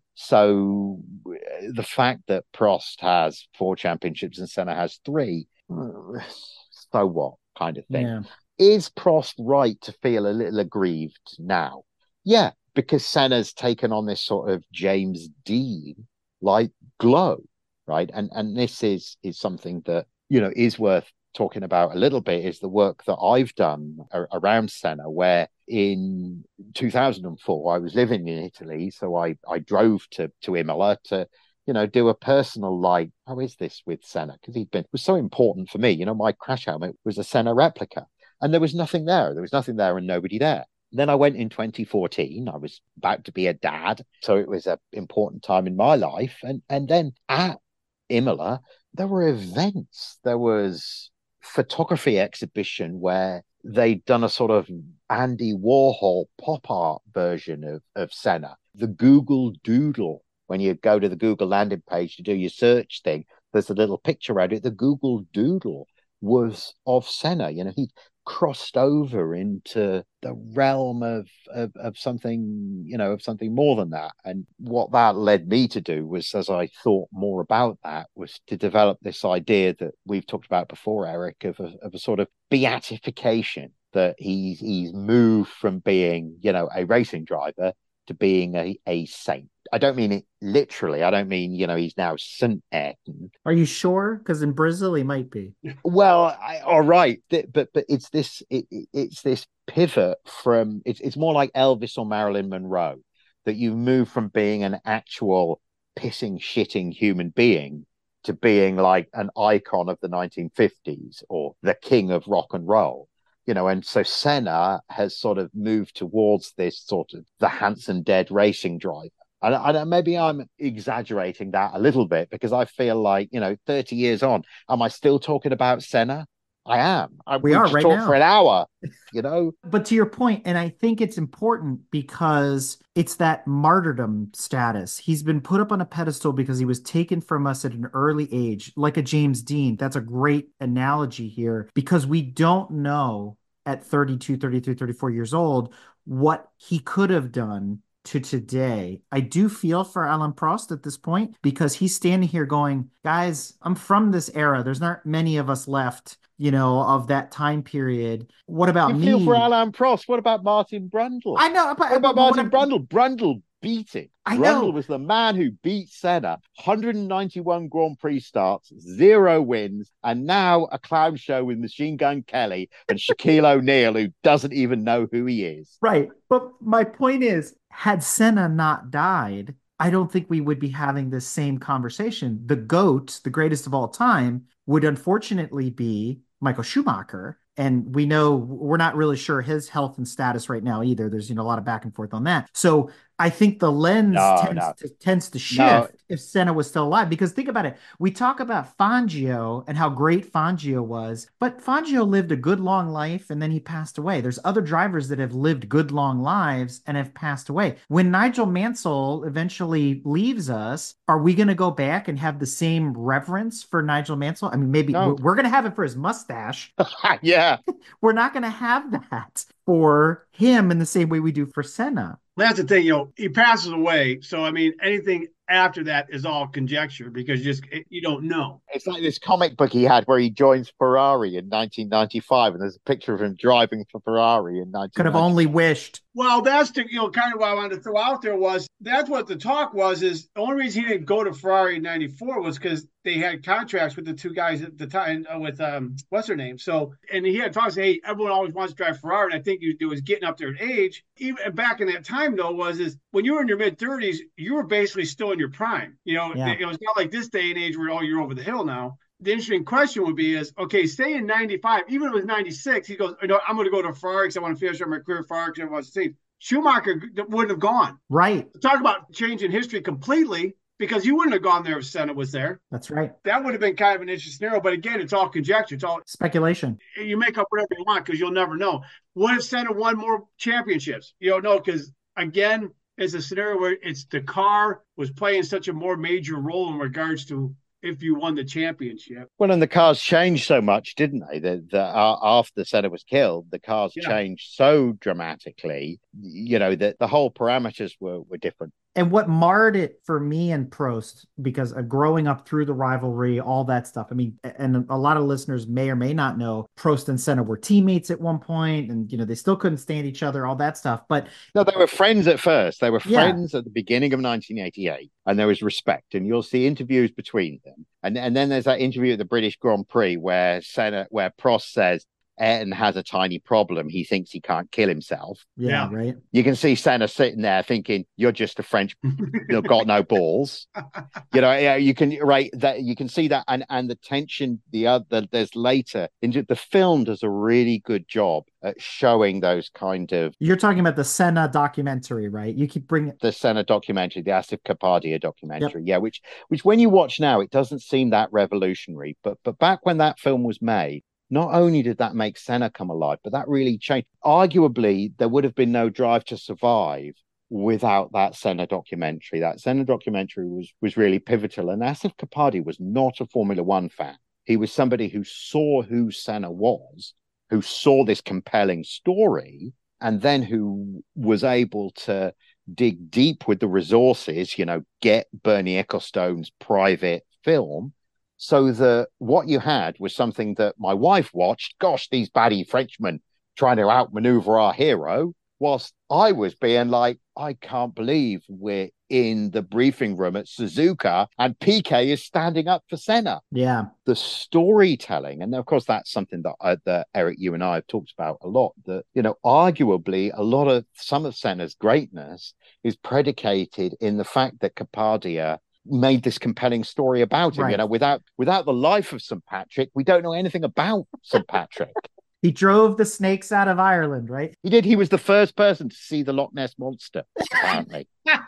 Speaker 2: So the fact that Prost has four championships and Senna has three, so what kind of thing.
Speaker 3: Yeah.
Speaker 2: Is Prost right to feel a little aggrieved now? Yeah, because Senna's taken on this sort of James Dean like glow, right? And and this is is something that, you know, is worth talking about a little bit, is the work that I've done a- around Senna, where in two thousand four I was living in Italy, so I I drove to to Imola to, you know, do a personal, like, how is this with Senna? Because he'd been, it was so important for me. You know, my crash helmet was a Senna replica, and there was nothing there. There was nothing there and nobody there. Then I went in twenty fourteen. I was about to be a dad, so it was an important time in my life. And and then at Imola, there were events. There was photography exhibition where they'd done a sort of Andy Warhol pop art version of, of Senna. The Google Doodle, when you go to the Google landing page to do your search thing, there's a little picture around it. The Google Doodle was of Senna. You know, he crossed over into the realm of, of of something, you know, of something more than that. And what that led me to do was, as I thought more about that, was to develop this idea that we've talked about before, Eric, of a, of a sort of beatification, that he's he's moved from being, you know, a racing driver to being a, a saint. I don't mean it literally. I don't mean, you know, he's now Saint Ayrton.
Speaker 3: Are you sure? Because in Brazil, he might be.
Speaker 2: Well, I, all right, but but it's this it, it's this pivot from it's it's more like Elvis or Marilyn Monroe, that you move from being an actual pissing shitting human being to being like an icon of the nineteen fifties or the king of rock and roll. You know, and so Senna has sort of moved towards this sort of the handsome dead racing driver. And, and maybe I'm exaggerating that a little bit, because I feel like, you know, thirty years on, am I still talking about Senna? I am. I,
Speaker 3: we, we are right
Speaker 2: talk
Speaker 3: now
Speaker 2: for an hour, you know.
Speaker 3: But to your point, and I think it's important because it's that martyrdom status. He's been put up on a pedestal because he was taken from us at an early age, like a James Dean. That's a great analogy here, because we don't know at thirty-two, thirty-three, thirty-four years old what he could have done to today. I do feel for Alain Prost at this point, because he's standing here going, guys, I'm from this era. There's not many of us left, you know, of that time period. What about
Speaker 2: you
Speaker 3: me?
Speaker 2: You feel for Alain Prost. What about Martin Brundle?
Speaker 3: I know. But,
Speaker 2: what about
Speaker 3: but,
Speaker 2: Martin
Speaker 3: but,
Speaker 2: Brundle? Brundle beat it.
Speaker 3: I
Speaker 2: Brundle
Speaker 3: know.
Speaker 2: was the man who beat Senna. one hundred ninety-one Grand Prix starts, zero wins, and now a clown show with Machine Gun Kelly and Shaquille O'Neal, who doesn't even know who he is.
Speaker 3: Right. But my point is, had Senna not died, I don't think we would be having this same conversation. The GOAT, the greatest of all time, would unfortunately be Michael Schumacher. And we know we're not really sure his health and status right now either. There's, you know, a lot of back and forth on that. So I think the lens
Speaker 2: no,
Speaker 3: tends,
Speaker 2: no.
Speaker 3: To, tends to shift
Speaker 2: no.
Speaker 3: if Senna was still alive. Because think about it. We talk about Fangio and how great Fangio was, but Fangio lived a good long life and then he passed away. There's other drivers that have lived good long lives and have passed away. When Nigel Mansell eventually leaves us, are we going to go back and have the same reverence for Nigel Mansell? I mean, maybe no. we're, we're going to have it for his mustache.
Speaker 2: Yeah.
Speaker 3: We're not going to have that for him in the same way we do for Senna.
Speaker 4: That's the thing, you know, he passes away. So, I mean, anything after that is all conjecture, because you just, you don't know.
Speaker 2: It's like this comic book he had where he joins Ferrari in nineteen ninety-five, and there's a picture of him driving for Ferrari in nineteen ninety-five.
Speaker 3: Could have only wished.
Speaker 4: Well, that's the, you know, kind of what I wanted to throw out there was, that's what the talk was, is the only reason he didn't go to Ferrari in ninety-four was because they had contracts with the two guys at the time, uh, with, um, what's her name? So, and he had talks, hey, everyone always wants to drive Ferrari, and I think it was getting up there in age. Even back in that time, though, was, is when you were in your mid-thirties, you were basically still in your prime. You know, yeah. it, it was not like this day and age where, oh, you're over the hill now. The interesting question would be is, okay, stay in ninety-five, even if it was ninety-six, he goes, no, I'm going to go to Ferrari because I want to finish up my career Ferrari because I want to see. Schumacher wouldn't have gone.
Speaker 3: Right.
Speaker 4: Talk about changing history completely, because you wouldn't have gone there if Senna was there.
Speaker 3: That's right.
Speaker 4: That would have been kind of an interesting scenario. But again, it's all conjecture. It's all
Speaker 3: speculation.
Speaker 4: You make up whatever you want because you'll never know. What if Senna won more championships? You don't know, because, again, it's a scenario where it's the car was playing such a more major role in regards to if you won the championship.
Speaker 2: Well, and the cars changed so much, didn't they? That the, uh, after Senna was killed, the cars yeah. changed so dramatically, you know, that the whole parameters were, were different.
Speaker 3: And what marred it for me and Prost, because of growing up through the rivalry, all that stuff. I mean, and a lot of listeners may or may not know Prost and Senna were teammates at one point, and, you know, they still couldn't stand each other, all that stuff. But
Speaker 2: no, they were friends at first. They were friends
Speaker 3: yeah.
Speaker 2: at the beginning of nineteen eighty-eight, and there was respect. And you'll see interviews between them. And, and then there's that interview at the British Grand Prix where Senna, where Prost says, Ayrton has a tiny problem. He thinks he can't kill himself.
Speaker 3: Yeah,
Speaker 4: Yeah.
Speaker 3: right.
Speaker 2: You can see Senna sitting there thinking, "You're just a French, you've got no balls." You know, yeah, you can right that you can see that, and and the tension. The other there's later into the film does a really good job at showing those kind of
Speaker 3: You're talking about the Senna documentary, right? You keep bringing
Speaker 2: the Senna documentary, the Asif Kapadia documentary, yep. yeah, which which when you watch now, it doesn't seem that revolutionary, but but back when that film was made, not only did that make Senna come alive, but that really changed. Arguably, there would have been no Drive to Survive without that Senna documentary. That Senna documentary was was really pivotal. And Asif Kapadia was not a Formula One fan. He was somebody who saw who Senna was, who saw this compelling story, and then who was able to dig deep with the resources, you know, get Bernie Ecclestone's private film. So that what you had was something that my wife watched. Gosh, these batty Frenchmen trying to outmaneuver our hero. Whilst I was being like, I can't believe we're in the briefing room at Suzuka and Piquet is standing up for Senna.
Speaker 3: Yeah.
Speaker 2: The storytelling, and of course, that's something that, uh, that Eric, you and I have talked about a lot, that, you know, arguably a lot of some of Senna's greatness is predicated in the fact that Kapadia made this compelling story about him. Right. You know, without without the life of Saint Patrick, we don't know anything about Saint Patrick.
Speaker 3: He drove the snakes out of Ireland, right?
Speaker 2: He did. He was the first person to see the Loch Ness Monster, apparently.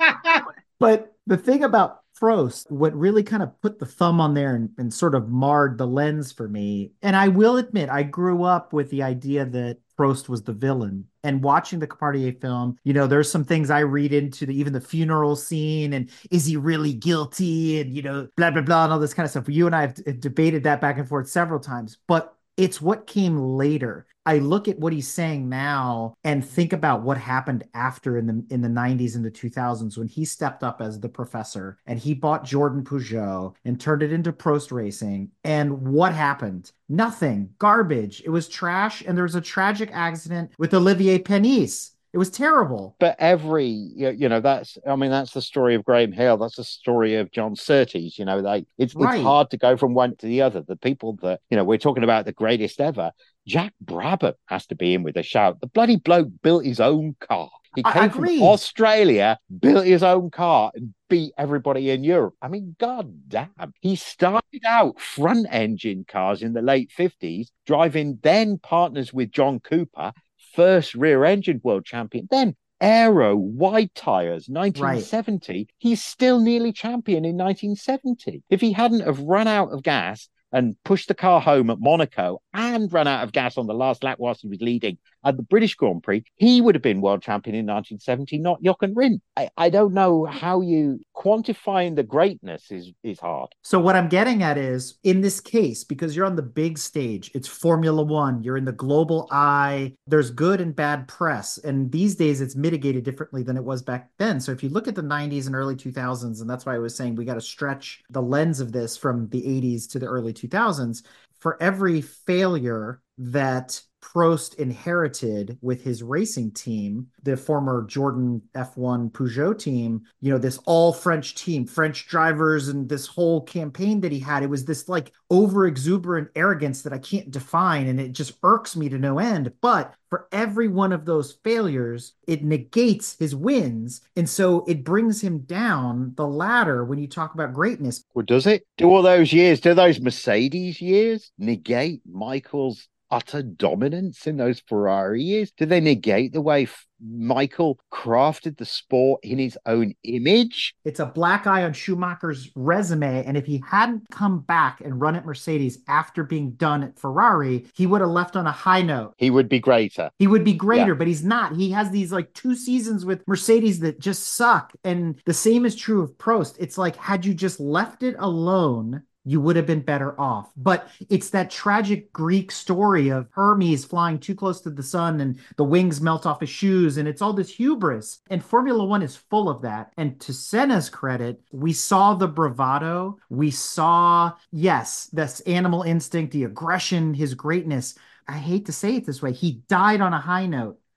Speaker 3: But the thing about Prost, what really kind of put the thumb on there and, and sort of marred the lens for me, and I will admit, I grew up with the idea that Prost was the villain. And watching the Cartier film, you know, there's some things I read into the, even the funeral scene, and is he really guilty, and, you know, blah, blah, blah, and all this kind of stuff. You and I have d- debated that back and forth several times, but it's what came later. I look at what he's saying now and think about what happened after in the in the nineties and the two thousands when he stepped up as the professor and he bought Jordan Peugeot and turned it into Prost Racing. And what happened? Nothing. Garbage. It was trash. And there was a tragic accident with Olivier Panis. It was terrible.
Speaker 2: But every, you know, that's, I mean, that's the story of Graham Hill. That's the story of John Surtees. You know, they, it's, right. it's hard to go from one to the other. The people that, you know, we're talking about the greatest ever. Jack Brabham has to be in with a shout. The bloody bloke built his own car. He came from Australia, built his own car, and beat everybody in Europe. I mean, god damn. He started out front engine cars in the late fifties, driving, then partners with John Cooper, first rear engine world champion, then aero wide tires nineteen seventy. Right. He's still nearly champion in nineteen seventy. If he hadn't have run out of gas and pushed the car home at Monaco and run out of gas on the last lap whilst he was leading at the British Grand Prix, he would have been world champion in nineteen seventy, not Jochen Rindt. I, I don't know how you quantifying the greatness is, is hard.
Speaker 3: So what I'm getting at is, in this case, because you're on the big stage, it's Formula One, you're in the global eye, there's good and bad press. And these days it's mitigated differently than it was back then. So if you look at the nineties and early two thousands, and that's why I was saying we got to stretch the lens of this from the eighties to the early two thousands, for every failure that Prost inherited with his racing team, the former Jordan F one Peugeot team, you know, this all French team, French drivers, and this whole campaign that he had, it was this like over exuberant arrogance that I can't define. And it just irks me to no end. But for every one of those failures, it negates his wins. And so it brings him down the ladder when you talk about greatness.
Speaker 2: Well, does it? Do all those years, do those Mercedes years negate Michael's utter dominance in those Ferrari years? Did they negate the way F- Michael crafted the sport in his own image?
Speaker 3: It's a black eye on Schumacher's resume. And if he hadn't come back and run at Mercedes after being done at Ferrari, he would have left on a high note.
Speaker 2: He would be greater.
Speaker 3: He would be greater, yeah. But he's not. He has these like two seasons with Mercedes that just suck. And the same is true of Prost. It's like, had you just left it alone, you would have been better off. But it's that tragic Greek story of Hermes flying too close to the sun and the wings melt off his shoes. And it's all this hubris. And Formula One is full of that. And to Senna's credit, we saw the bravado. We saw, yes, this animal instinct, the aggression, his greatness. I hate to say it this way. He died on a high note.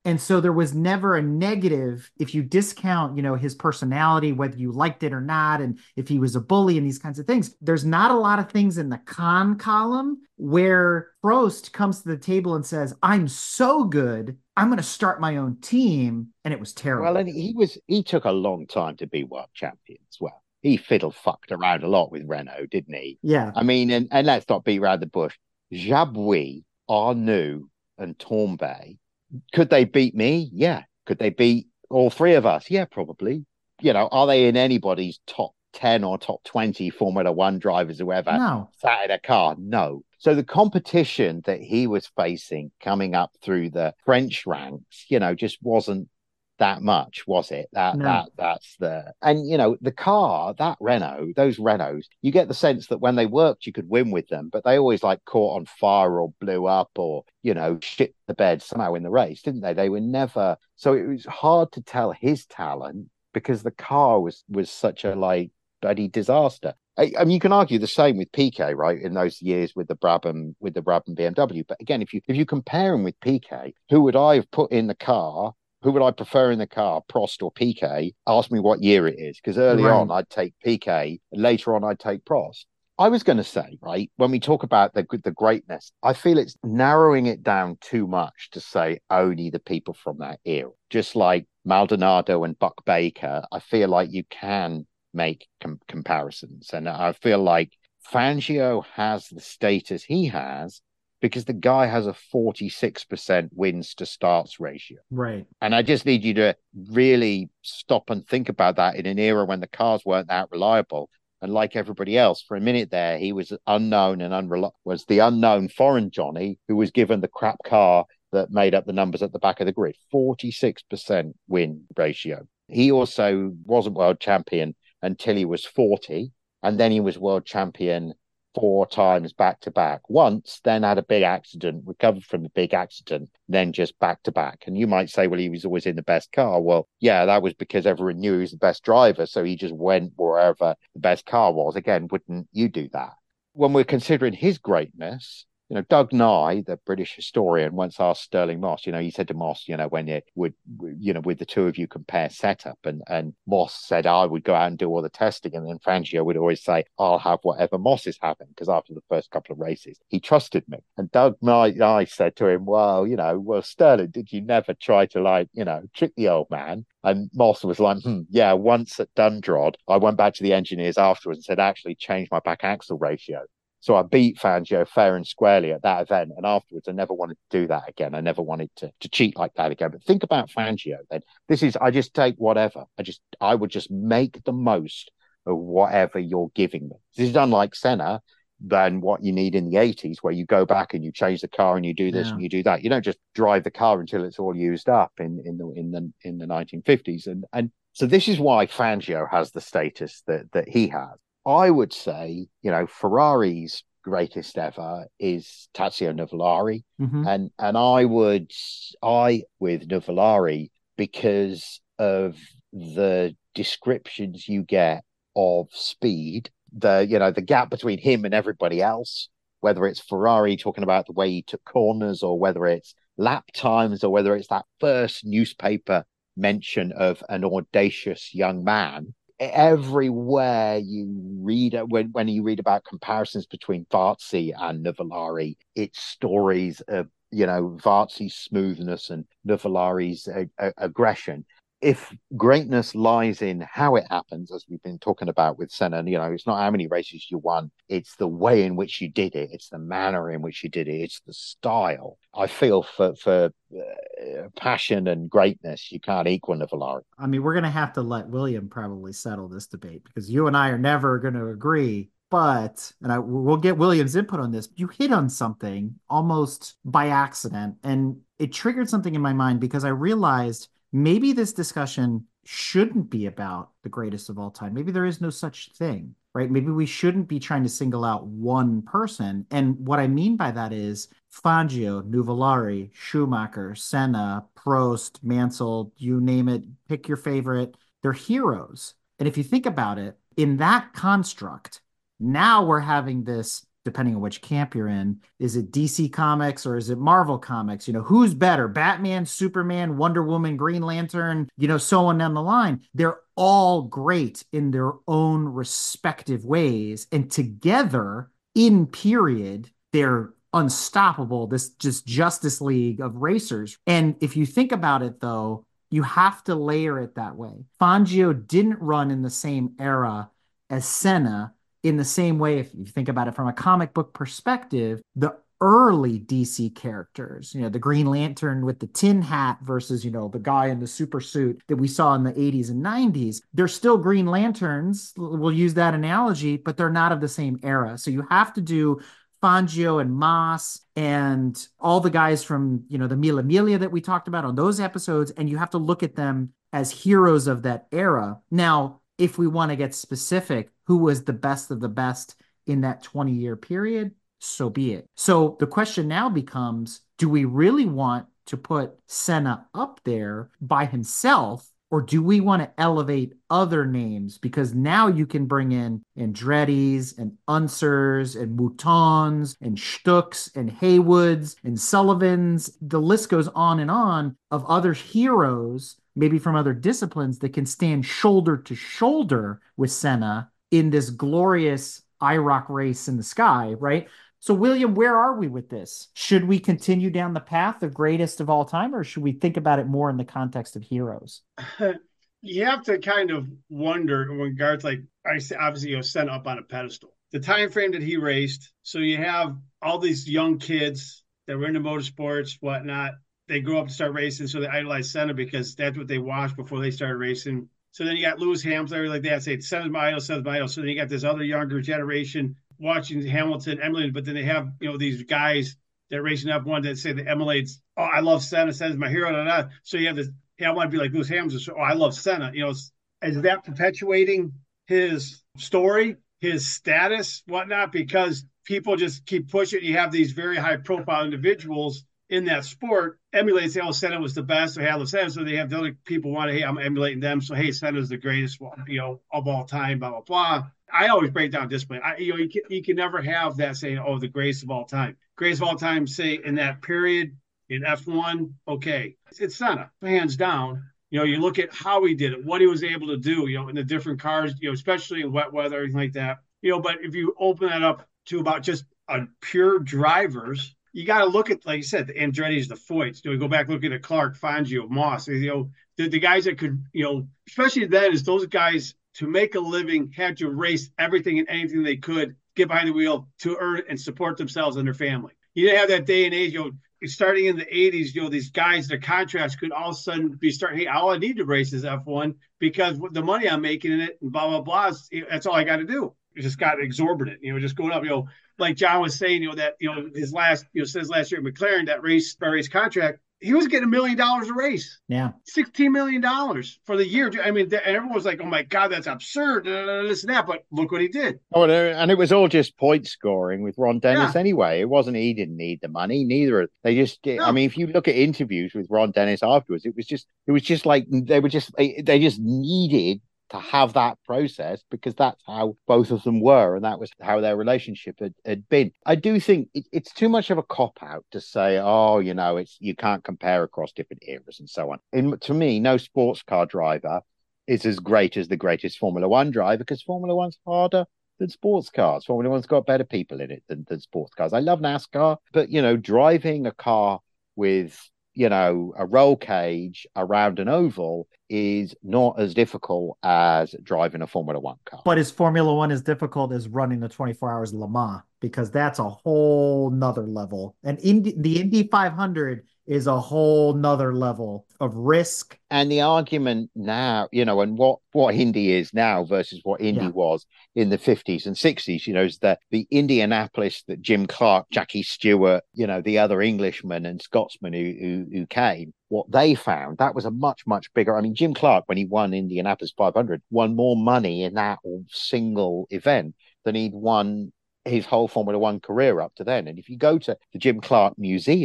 Speaker 3: And so there was never a negative if you discount, you know, his personality, whether you liked it or not, and if he was a bully and these kinds of things. There's not a lot of things in the con column where Prost comes to the table and says, I'm so good, I'm going to start my own team. And it was terrible.
Speaker 2: Well, and he was he took a long time to be world champion as well. He fiddle fucked around a lot with Renault, didn't he?
Speaker 3: Yeah.
Speaker 2: I mean, and, and let's not beat around the bush. Jabouille, Arnoux, and Tombay, could they beat me? Yeah. Could they beat all three of us? Yeah, probably. You know, are they in anybody's top ten or top twenty Formula One drivers, whoever,
Speaker 3: no.
Speaker 2: sat in a car? No. So the competition that he was facing coming up through the French ranks, you know, just wasn't that much, was it? That
Speaker 3: no.
Speaker 2: that that's the and you know the car, that Renault, those Renaults, you get the sense that when they worked, you could win with them, but they always like caught on fire or blew up or you know shit the bed somehow in the race, didn't they? They were never. So it was hard to tell his talent because the car was was such a like bloody disaster. I, I mean, you can argue the same with Piquet, right? In those years with the Brabham with the Brabham B M W, but again, if you if you compare him with Piquet, who would I have put in the car? Who would I prefer in the car, Prost or Piquet? Ask me what year it is, because early right. on I'd take Piquet, later on I'd take Prost. I was going to say, right, when we talk about the the greatness, I feel it's narrowing it down too much to say only the people from that era. Just like Maldonado and Buck Baker, I feel like you can make com- comparisons. And I feel like Fangio has the status he has because the guy has a forty-six percent wins to starts ratio.
Speaker 3: Right.
Speaker 2: And I just need you to really stop and think about that in an era when the cars weren't that reliable. And like everybody else, for a minute there, he was unknown and unreliable, was the unknown foreign Johnny who was given the crap car that made up the numbers at the back of the grid. forty-six percent win ratio. He also wasn't world champion until he was forty. And then he was world champion four times back to back. Once, then had a big accident, recovered from the big accident, then just back to back. And you might say, well, he was always in the best car. Well, yeah, that was because everyone knew he was the best driver. So he just went wherever the best car was. Again, wouldn't you do that? When we're considering his greatness, you know, Doug Nye, the British historian, once asked Stirling Moss, you know, he said to Moss, you know, when you would, you know, with the two of you compare setup, and, and Moss said, I would go out and do all the testing. And then Fangio would always say, I'll have whatever Moss is having, because after the first couple of races, he trusted me. And Doug Nye, Nye said to him, well, you know, well, Stirling, did you never try to like, you know, trick the old man? And Moss was like, hmm, yeah, once at Dundrod, I went back to the engineers afterwards and said, actually change my back axle ratio. So I beat Fangio fair and squarely at that event. And afterwards, I never wanted to do that again. I never wanted to, to cheat like that again. But think about Fangio then. This is, I just take whatever. I just, I would just make the most of whatever you're giving me. This is unlike Senna than what you need in the eighties, where you go back and you change the car and you do this yeah. and you do that. You don't just drive the car until it's all used up in, in the, in the, in the nineteen fifties. And, and so this is why Fangio has the status that, that he has. I would say, you know, Ferrari's greatest ever is Tazio Nuvolari. Mm-hmm. And and I would, I with Nuvolari, because of the descriptions you get of speed, the, you know, the gap between him and everybody else, whether it's Ferrari talking about the way he took corners, or whether it's lap times, or whether it's that first newspaper mention of an audacious young man. Everywhere you read, when when you read about comparisons between Varzi and Nuvolari, it's stories of, you know, Varzi's smoothness and Nuvolari's uh, uh, aggression. If greatness lies in how it happens, as we've been talking about with Senna, you know, it's not how many races you won, it's the way in which you did it, it's the manner in which you did it, it's the style. I feel for for uh, passion and greatness, you can't equal Nuvolari.
Speaker 3: I mean, we're going to have to let William probably settle this debate, because you and I are never going to agree. But, and I, we'll get William's input on this, you hit on something almost by accident, and it triggered something in my mind, because I realized maybe this discussion shouldn't be about the greatest of all time. Maybe there is no such thing, right? Maybe we shouldn't be trying to single out one person. And what I mean by that is Fangio, Nuvolari, Schumacher, Senna, Prost, Mansell, you name it, pick your favorite. They're heroes. And if you think about it, in that construct, now we're having this depending on which camp you're in. Is it D C Comics or is it Marvel Comics? You know, who's better? Batman, Superman, Wonder Woman, Green Lantern, you know, so on down the line. They're all great in their own respective ways. And together, in period, they're unstoppable. This just Justice League of racers. And if you think about it, though, you have to layer it that way. Fangio didn't run in the same era as Senna in the same way. If you think about it from a comic book perspective, the early D C characters, you know, the Green Lantern with the tin hat versus, you know, the guy in the super suit that we saw in the eighties and nineties, they're still Green Lanterns. We'll use that analogy, but they're not of the same era. So you have to do Fangio and Moss and all the guys from, you know, the Mila Miglia that we talked about on those episodes, and you have to look at them as heroes of that era. Now, if we want to get specific, who was the best of the best in that twenty-year period, so be it. So the question now becomes, do we really want to put Senna up there by himself, or do we want to elevate other names? Because now you can bring in Andretti's and Unsers and Moutons and Stucks and Haywoods and Sullivans. The list goes on and on of other heroes, maybe from other disciplines, that can stand shoulder to shoulder with Senna in this glorious I ROC race in the sky, right? So, William, where are we with this? Should we continue down the path of greatest of all time, or should we think about it more in the context of heroes?
Speaker 4: You have to kind of wonder when Garth, like I said, obviously, you know, sent up on a pedestal. The time frame that he raced. So you have all these young kids that were into motorsports, whatnot. They grow up to start racing, so they idolize Senna because that's what they watched before they started racing. So then you got Lewis Hamilton, everybody like that, say Senna's my idol, Senna's my idol. So then you got this other younger generation watching Hamilton, emulating, but then they have, you know, these guys that racing F one that say that emulates, oh, I love Senna, Senna's my hero, da, da. So you have this, hey, I want to be like Lewis Hamilton, so oh, I love Senna. You know, is that perpetuating his story, his status, whatnot? Because people just keep pushing. You have these very high profile individuals in that sport emulate, say, oh, Senna was the best, or hey, I love Senna. So they have the other people want to, hey, I'm emulating them. So, hey, Senna's the greatest, you know, of all time, blah, blah, blah. I always break down discipline. I, you know, you can, you can never have that saying, oh, the greatest of all time. Greatest of all time, say, in that period, in F one, okay. It's, it's Senna, hands down. You know, you look at how he did it, what he was able to do, you know, in the different cars, you know, especially in wet weather, everything like that. You know, but if you open that up to about just a pure drivers, you got to look at, like you said, the Andretti's, the Foyts. You know, go back, look at a Clark, Fangio, Moss. You know, the, the guys that could, you know, especially then, is those guys to make a living had to race everything and anything they could, get behind the wheel to earn and support themselves and their family. You didn't have that day and age, you know, starting in the eighties, you know, these guys, their contracts could all of a sudden be starting, hey, all I need to race is F one because the money I'm making in it and blah, blah, blah, that's all I got to do. It just got exorbitant, you know, just going up, you know, like John was saying, you know, that, you know, his last, you know, says last year at McLaren, that race, race contract, he was getting a million dollars a race.
Speaker 3: Yeah.
Speaker 4: sixteen million dollars for the year. I mean, and everyone was like, oh my God, that's absurd. This and that. But look what he did.
Speaker 2: Oh, and it was all just point scoring with Ron Dennis yeah. anyway. It wasn't, he didn't need the money. Neither. They just did. No. I mean, if you look at interviews with Ron Dennis afterwards, it was just, it was just like, they were just, they, they just needed to have that process because that's how both of them were, and that was how their relationship had, had been. I do think it, it's too much of a cop-out to say, oh, you know, it's you can't compare across different eras and so on. In, to me, no sports car driver is as great as the greatest Formula One driver because Formula One's harder than sports cars. Formula One's got better people in it than, than sports cars. I love NASCAR, but, you know, driving a car with, you know, a roll cage around an oval is not as difficult as driving a Formula One car.
Speaker 3: But is Formula One as difficult as running the twenty-four hours of Le Mans? Because that's a whole nother level. And Indy, the Indy five hundred is a whole nother level of risk.
Speaker 2: And the argument now, you know, and what, what Indy is now versus what Indy yeah. was in the fifties and sixties, you know, is that the Indianapolis that Jim Clark, Jackie Stewart, you know, the other Englishmen and Scotsmen who, who, who came, what they found, that was a much, much bigger, I mean, Jim Clark, when he won Indianapolis five hundred, won more money in that single event than he'd won his whole Formula One career up to then. And if you go to the Jim Clark Museum,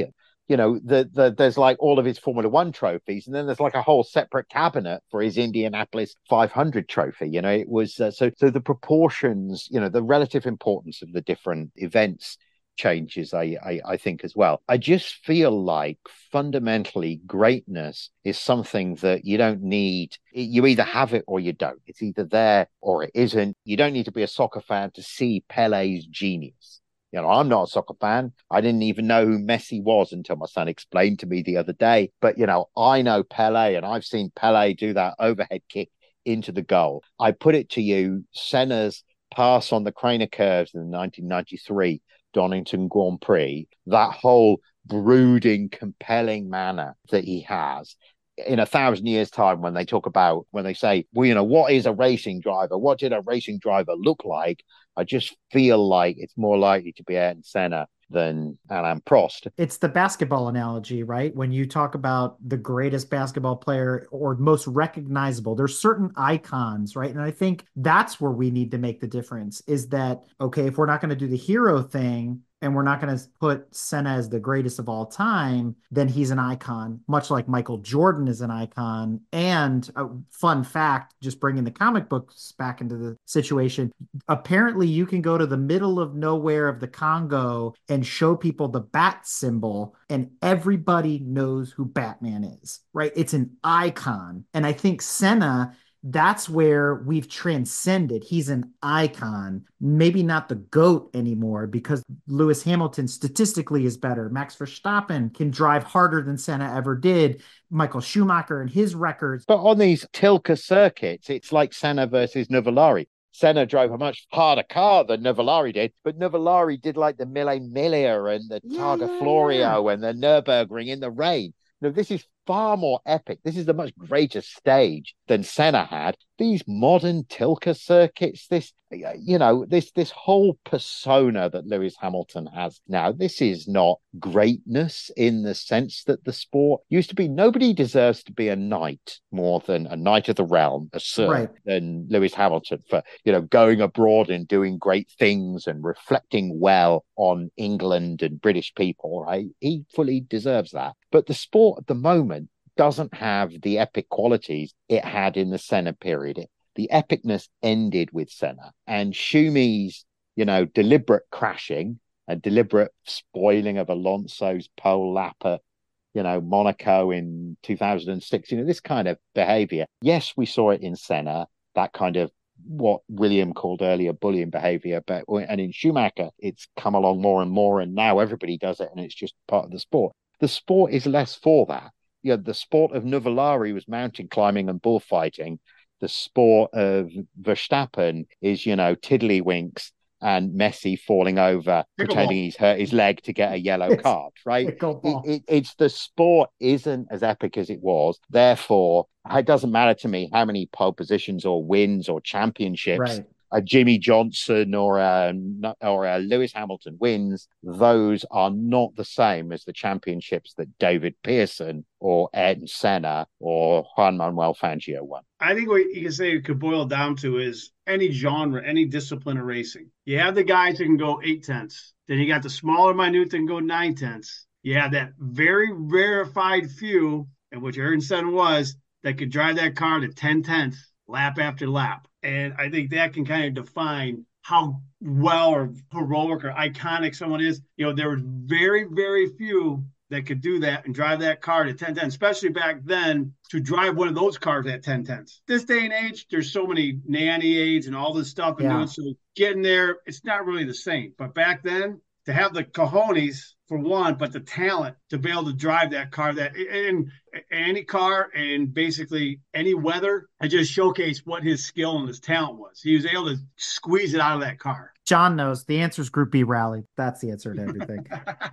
Speaker 2: you know, the, the there's like all of his Formula One trophies, and then there's like a whole separate cabinet for his Indianapolis five hundred trophy. You know, it was uh, so so the proportions, you know, the relative importance of the different events changes, I, I I think, as well. I just feel like fundamentally greatness is something that you don't need. You either have it or you don't. It's either there or it isn't. You don't need to be a soccer fan to see Pele's genius. You know, I'm not a soccer fan. I didn't even know who Messi was until my son explained to me the other day. But, you know, I know Pele, and I've seen Pele do that overhead kick into the goal. I put it to you, Senna's pass on the Craner curves in the nineteen ninety-three Donington Grand Prix, that whole brooding, compelling manner that he has. In a thousand years' time, when they talk about, when they say, well, you know, what is a racing driver? What did a racing driver look like? I just feel like it's more likely to be Ayrton Senna than Alain Prost.
Speaker 3: It's the basketball analogy, right? When you talk about the greatest basketball player or most recognizable, there's certain icons, right? And I think that's where we need to make the difference is that, okay, if we're not going to do the hero thing, and we're not going to put Senna as the greatest of all time, then he's an icon, much like Michael Jordan is an icon. And a fun fact, just bringing the comic books back into the situation, apparently you can go to the middle of nowhere of the Congo and show people the bat symbol, and everybody knows who Batman is, right? It's an icon. And I think Senna, that's where we've transcended. He's an icon, maybe not the GOAT anymore because Lewis Hamilton statistically is better. Max Verstappen can drive harder than Senna ever did. Michael Schumacher and his records.
Speaker 2: But on these Tilke circuits, it's like Senna versus Nuvolari. Senna drove a much harder car than Nuvolari did, but Nuvolari did like the Mille Miglia and the
Speaker 3: Yeah,
Speaker 2: Targa
Speaker 3: yeah,
Speaker 2: Florio
Speaker 3: yeah.
Speaker 2: and the Nürburgring in the rain. No, this is far more epic. This is a much greater stage than Senna had. These modern Tilke circuits, this, you know, this this whole persona that Lewis Hamilton has now, this is not greatness in the sense that the sport used to be. Nobody deserves to be a knight more than a knight of the realm, a sir,
Speaker 3: Right.
Speaker 2: than Lewis Hamilton for, you know, going abroad and doing great things and reflecting well on England and British people, right? He fully deserves that. But the sport at the moment doesn't have the epic qualities it had in the Senna period. It, the epicness ended with Senna, and Schumi's, you know, deliberate crashing and deliberate spoiling of Alonso's pole lap at, you know, Monaco in two thousand six, you know, this kind of behavior. Yes, we saw it in Senna, that kind of what William called earlier bullying behavior, but and in Schumacher, it's come along more and more, and now everybody does it, and it's just part of the sport. The sport is less for that. You know, the sport of Nuvolari was mountain climbing and bullfighting. The sport of Verstappen is, you know, tiddlywinks and Messi falling over,
Speaker 4: Pickleball.
Speaker 2: pretending he's hurt his leg to get a yellow
Speaker 3: It's
Speaker 2: card, right? It,
Speaker 3: pickleball.
Speaker 2: it, it's the sport isn't as epic as it was. Therefore, it doesn't matter to me how many pole positions or wins or championships
Speaker 3: Right.
Speaker 2: a Jimmy Johnson or a, or a Lewis Hamilton wins. Those are not the same as the championships that David Pearson or Ayrton Senna or Juan Manuel Fangio won.
Speaker 4: I think what you can say it could boil down to is any genre, any discipline of racing. You have the guys that can go eight tenths. Then you got the smaller minute that can go nine tenths. You have that very rarefied few, and which Ayrton Senna was, that could drive that car to ten tenths lap after lap. And I think that can kind of define how well or heroic or iconic someone is. You know, there were very, very few that could do that and drive that car to ten tenths, especially back then, to drive one of those cars at ten tenths. This day and age, there's so many nanny aids and all this stuff. And
Speaker 3: Yeah.
Speaker 4: doing, so getting there, it's not really the same. But back then, to have the cojones for one, but the talent to be able to drive that car, that in any car and basically any weather, I just showcased what his skill and his talent was. He was able to squeeze it out of that car.
Speaker 3: John knows the answer is Group B rally. That's the answer to everything.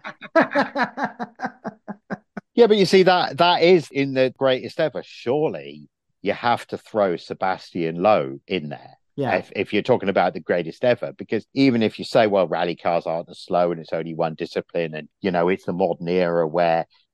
Speaker 2: Yeah, but you see, that that is in the greatest ever. Surely you have to throw Sebastian Loeb in there.
Speaker 3: Yeah.
Speaker 2: If, if you're talking about the greatest ever, because even if you say, well, rally cars aren't as slow and it's only one discipline and, you know, it's the modern era where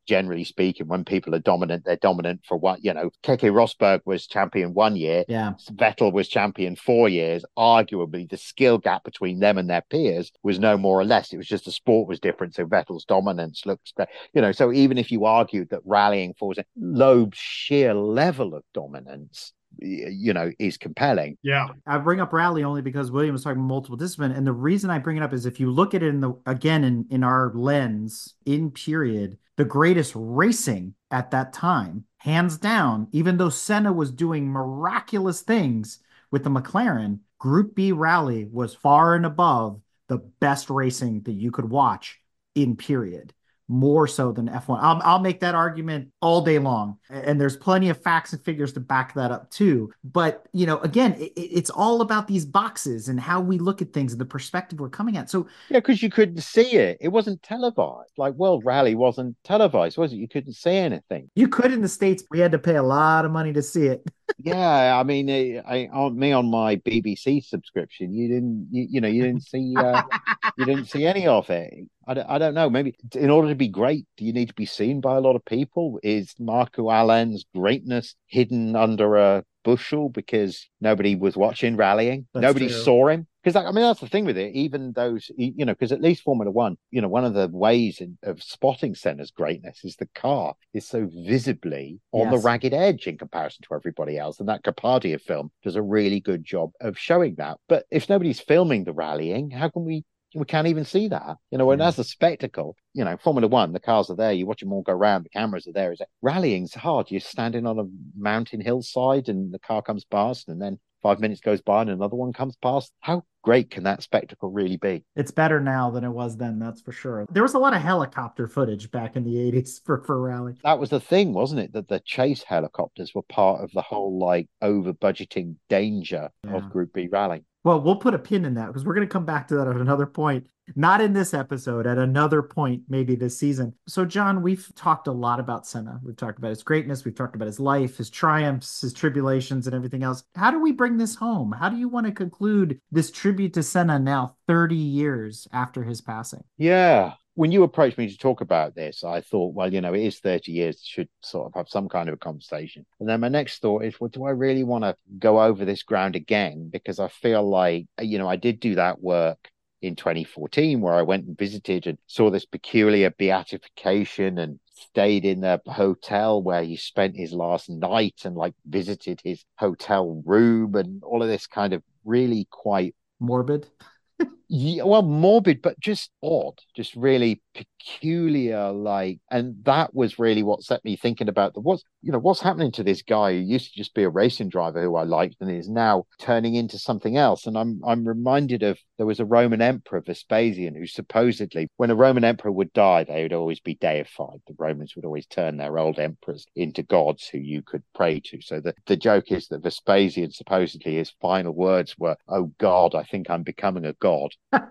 Speaker 2: generally speaking, when people are dominant, they're dominant for what, you know, Keke Rosberg was champion one year.
Speaker 3: Yeah.
Speaker 2: Vettel was champion four years. Arguably, the skill gap between them and their peers was no more or less. It was just the sport was different. So Vettel's dominance looks, you know, so even if you argued that rallying falls in, Loeb's sheer level of dominance, you know, is compelling.
Speaker 4: Yeah.
Speaker 3: I bring up rally only because William was talking about multiple discipline. And the reason I bring it up is if you look at it in the, again, in, in our lens, in period, the greatest racing at that time, hands down, even though Senna was doing miraculous things with the McLaren, Group B rally was far and above the best racing that you could watch in period. More so than F one. I'll, I'll make that argument all day long. And there's plenty of facts and figures to back that up too. But, you know, again, it, it's all about these boxes and how we look at things and the perspective we're coming at. So,
Speaker 2: yeah, because you couldn't see it. It wasn't televised. Like World Rally wasn't televised, was it? You couldn't see anything.
Speaker 3: You could in the States. We had to pay a lot of money to see it.
Speaker 2: Yeah, I mean, I, on me on my B B C subscription, you didn't, you, you know, you didn't see, uh, you didn't see any of it. I don't, I don't know. Maybe in order to be great, do you need to be seen by a lot of people? Is Marco Allen's greatness hidden under a bushel because nobody was watching rallying?
Speaker 3: That's
Speaker 2: Nobody
Speaker 3: true.
Speaker 2: saw him. Because I mean, that's the thing with it. Even those, you know, because at least Formula One, you know, one of the ways in, of spotting Senna's greatness is the car is so visibly on
Speaker 3: Yes.
Speaker 2: the ragged edge in comparison to everybody else. And that Capadia film does a really good job of showing that. But if nobody's filming the rallying, how can we? We can't even see that, you know, and
Speaker 3: Yeah.
Speaker 2: as a spectacle, you know, Formula One, the cars are there, you watch them all go around, the cameras are there. Is it? Rallying's hard. You're standing on a mountain hillside and the car comes past, and then five minutes goes by and another one comes past. How great can that spectacle really be?
Speaker 3: It's better now than it was then, that's for sure. There was a lot of helicopter footage back in the eighties for, for rally.
Speaker 2: That was the thing, wasn't it? That the chase helicopters were part of the whole like over budgeting danger
Speaker 3: Yeah.
Speaker 2: of Group B rallying.
Speaker 3: Well, we'll put a pin in that because we're going to come back to that at another point. Not in this episode, at another point, maybe this season. So, John, we've talked a lot about Senna. We've talked about his greatness. We've talked about his life, his triumphs, his tribulations, and everything else. How do we bring this home? How do you want to conclude this tribute to Senna now thirty years after his passing?
Speaker 2: Yeah. When you approached me to talk about this, I thought, well, you know, it is thirty years, should sort of have some kind of a conversation. And then my next thought is, well, do I really want to go over this ground again? Because I feel like, you know, I did do that work in twenty fourteen where I went and visited and saw this peculiar beatification and stayed in the hotel where he spent his last night and like visited his hotel room and all of this kind of really quite
Speaker 3: Morbid?
Speaker 2: Yeah, well, morbid, but just odd, just really peculiar, like, and that was really what set me thinking about the what's, you know, what's happening to this guy who used to just be a racing driver who I liked and is now turning into something else. And I'm I'm reminded of there was a Roman emperor, Vespasian, who supposedly, when a Roman emperor would die, they would always be deified. The Romans would always turn their old emperors into gods who you could pray to. So the, the joke is that Vespasian, supposedly his final words were, "Oh God, I think I'm becoming a god."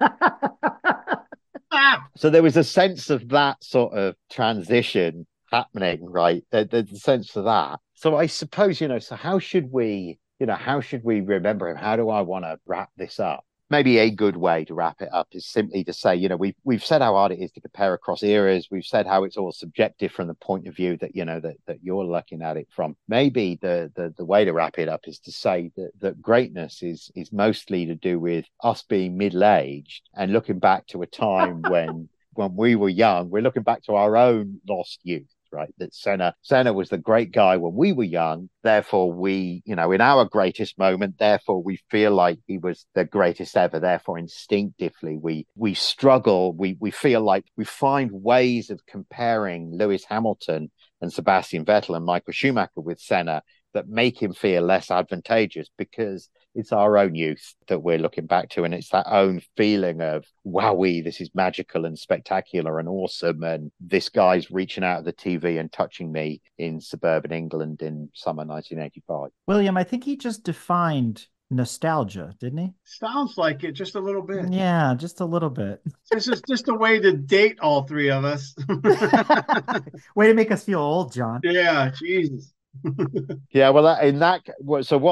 Speaker 2: So there was a sense of that sort of transition happening, right? There, there's a sense of that. So I suppose, you know, so how should we, you know, how should we remember him? How do I want to wrap this up? Maybe a good way to wrap it up is simply to say, you know, we've we've said how hard it is to compare across eras. We've said how it's all subjective from the point of view that, you know, that, that you're looking at it from. Maybe the, the the way to wrap it up is to say that, that greatness is is mostly to do with us being middle-aged and looking back to a time when when we were young. We're looking back to our own lost youth. Right, that Senna Senna was the great guy when we were young. Therefore, we, you know, in our greatest moment, therefore we feel like he was the greatest ever. Therefore, instinctively, we we struggle. We we feel like we find ways of comparing Lewis Hamilton and Sebastian Vettel and Michael Schumacher with Senna that make him feel less advantageous because it's our own youth that we're looking back to. And it's that own feeling of, wowee, this is magical and spectacular and awesome. And this guy's reaching out of the T V and touching me in suburban England in summer nineteen eighty-five.
Speaker 3: William, I think he just defined nostalgia, didn't he?
Speaker 4: Sounds like it, just a little bit.
Speaker 3: Yeah, just a little bit.
Speaker 4: This is just a way to date all three of us.
Speaker 3: Way to make us feel old, John.
Speaker 4: Yeah, Jesus.
Speaker 2: Yeah, well, that, in that, so what that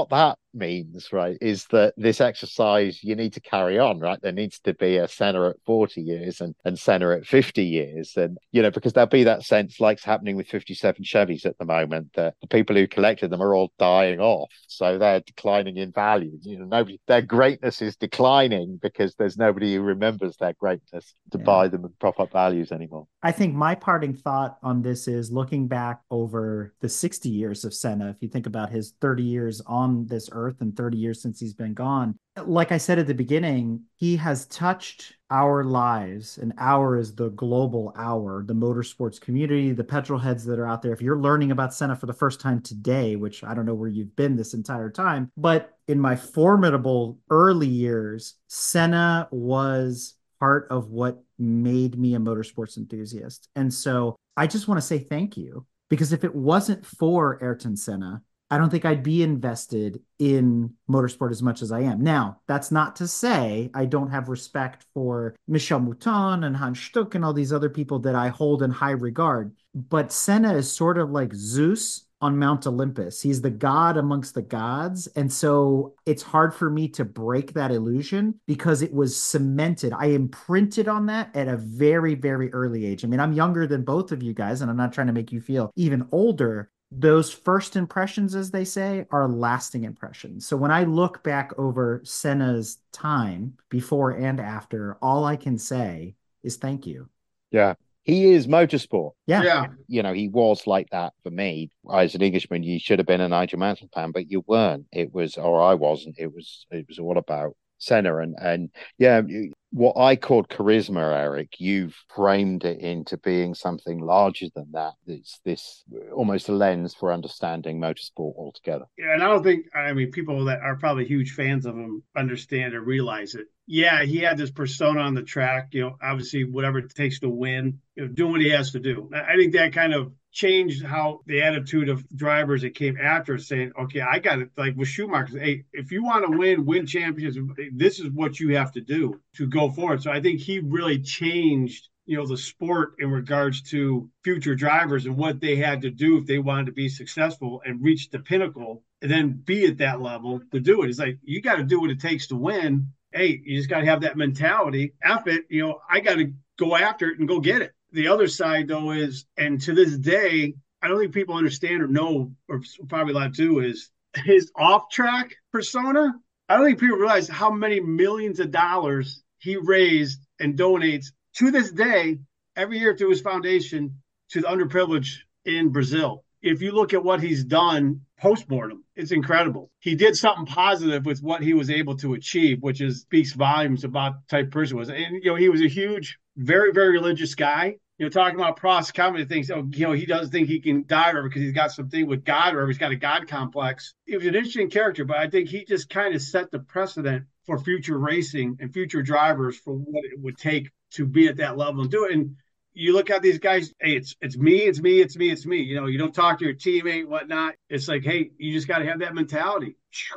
Speaker 2: means, right, is that this exercise you need to carry on, right? There needs to be a Senna at forty years and, and Senna at fifty years. And, you know, because there'll be that sense like's happening with fifty-seven Chevys at the moment, that the people who collected them are all dying off. So they're declining in value. You know, nobody, their greatness is declining because there's nobody who remembers their greatness to
Speaker 3: Yeah.
Speaker 2: buy them and prop up values anymore.
Speaker 3: I think my parting thought on this is looking back over the sixty years of Senna, if you think about his thirty years on this earth and thirty years since he's been gone, like I said at the beginning, he has touched our lives, and our is the global our, the motorsports community, the petrol heads that are out there. If you're learning about Senna for the first time today, which I don't know where you've been this entire time, but in my formidable early years, Senna was part of what made me a motorsports enthusiast. And so I just want to say thank you, because if it wasn't for Ayrton Senna, I don't think I'd be invested in motorsport as much as I am. Now, that's not to say I don't have respect for Michel Mouton and Hans Stuck and all these other people that I hold in high regard. But Senna is sort of like Zeus on Mount Olympus. He's the god amongst the gods. And so it's hard for me to break that illusion because it was cemented. I imprinted on that at a very, very early age. I mean, I'm younger than both of you guys, and I'm not trying to make you feel even older. Those first impressions, as they say, are lasting impressions. So when I look back over Senna's time before and after, all I can say is thank you.
Speaker 2: Yeah. He is motorsport.
Speaker 3: Yeah.
Speaker 4: Yeah.
Speaker 2: You know, he was like that for me. As an Englishman, you should have been a Nigel Mansell fan, but you weren't. It was, or I wasn't. It was, it was all about Senna. And, and yeah, what I called charisma, Eric, you've framed it into being something larger than that. It's this almost a lens for understanding motorsport altogether.
Speaker 4: Yeah, and I don't think, I mean, people that are probably huge fans of him understand or realize it. Yeah, he had this persona on the track, you know, obviously whatever it takes to win, you know, doing what he has to do. I think that kind of changed how the attitude of drivers that came after, saying, okay, I got it. Like with Schumacher, hey, if you want to win, win championships, this is what you have to do to go forward. So I think he really changed, you know, the sport in regards to future drivers and what they had to do if they wanted to be successful and reach the pinnacle and then be at that level to do it. It's like, you got to do what it takes to win. Hey, you just got to have that mentality. F it, you know, I got to go after it and go get it. The other side, though, is, and to this day, I don't think people understand or know, or probably a lot do, is his off-track persona. I don't think people realize how many millions of dollars he raised and donates to this day, every year to his foundation, to the underprivileged in Brazil. If you look at what he's done post-mortem, it's incredible. He did something positive with what he was able to achieve, which is speaks volumes about the type of person he was. And, you know, he was a huge, very, very religious guy. You know, talking about Prost coming to things, oh, you know, he doesn't think he can die or because he's got something with God or he's got a God complex. It was an interesting character, but I think he just kind of set the precedent for future racing and future drivers for what it would take to be at that level and do it. And you look at these guys, hey, it's it's me, it's me, it's me, it's me. You know, you don't talk to your teammate, whatnot. It's like, hey, you just got to have that mentality.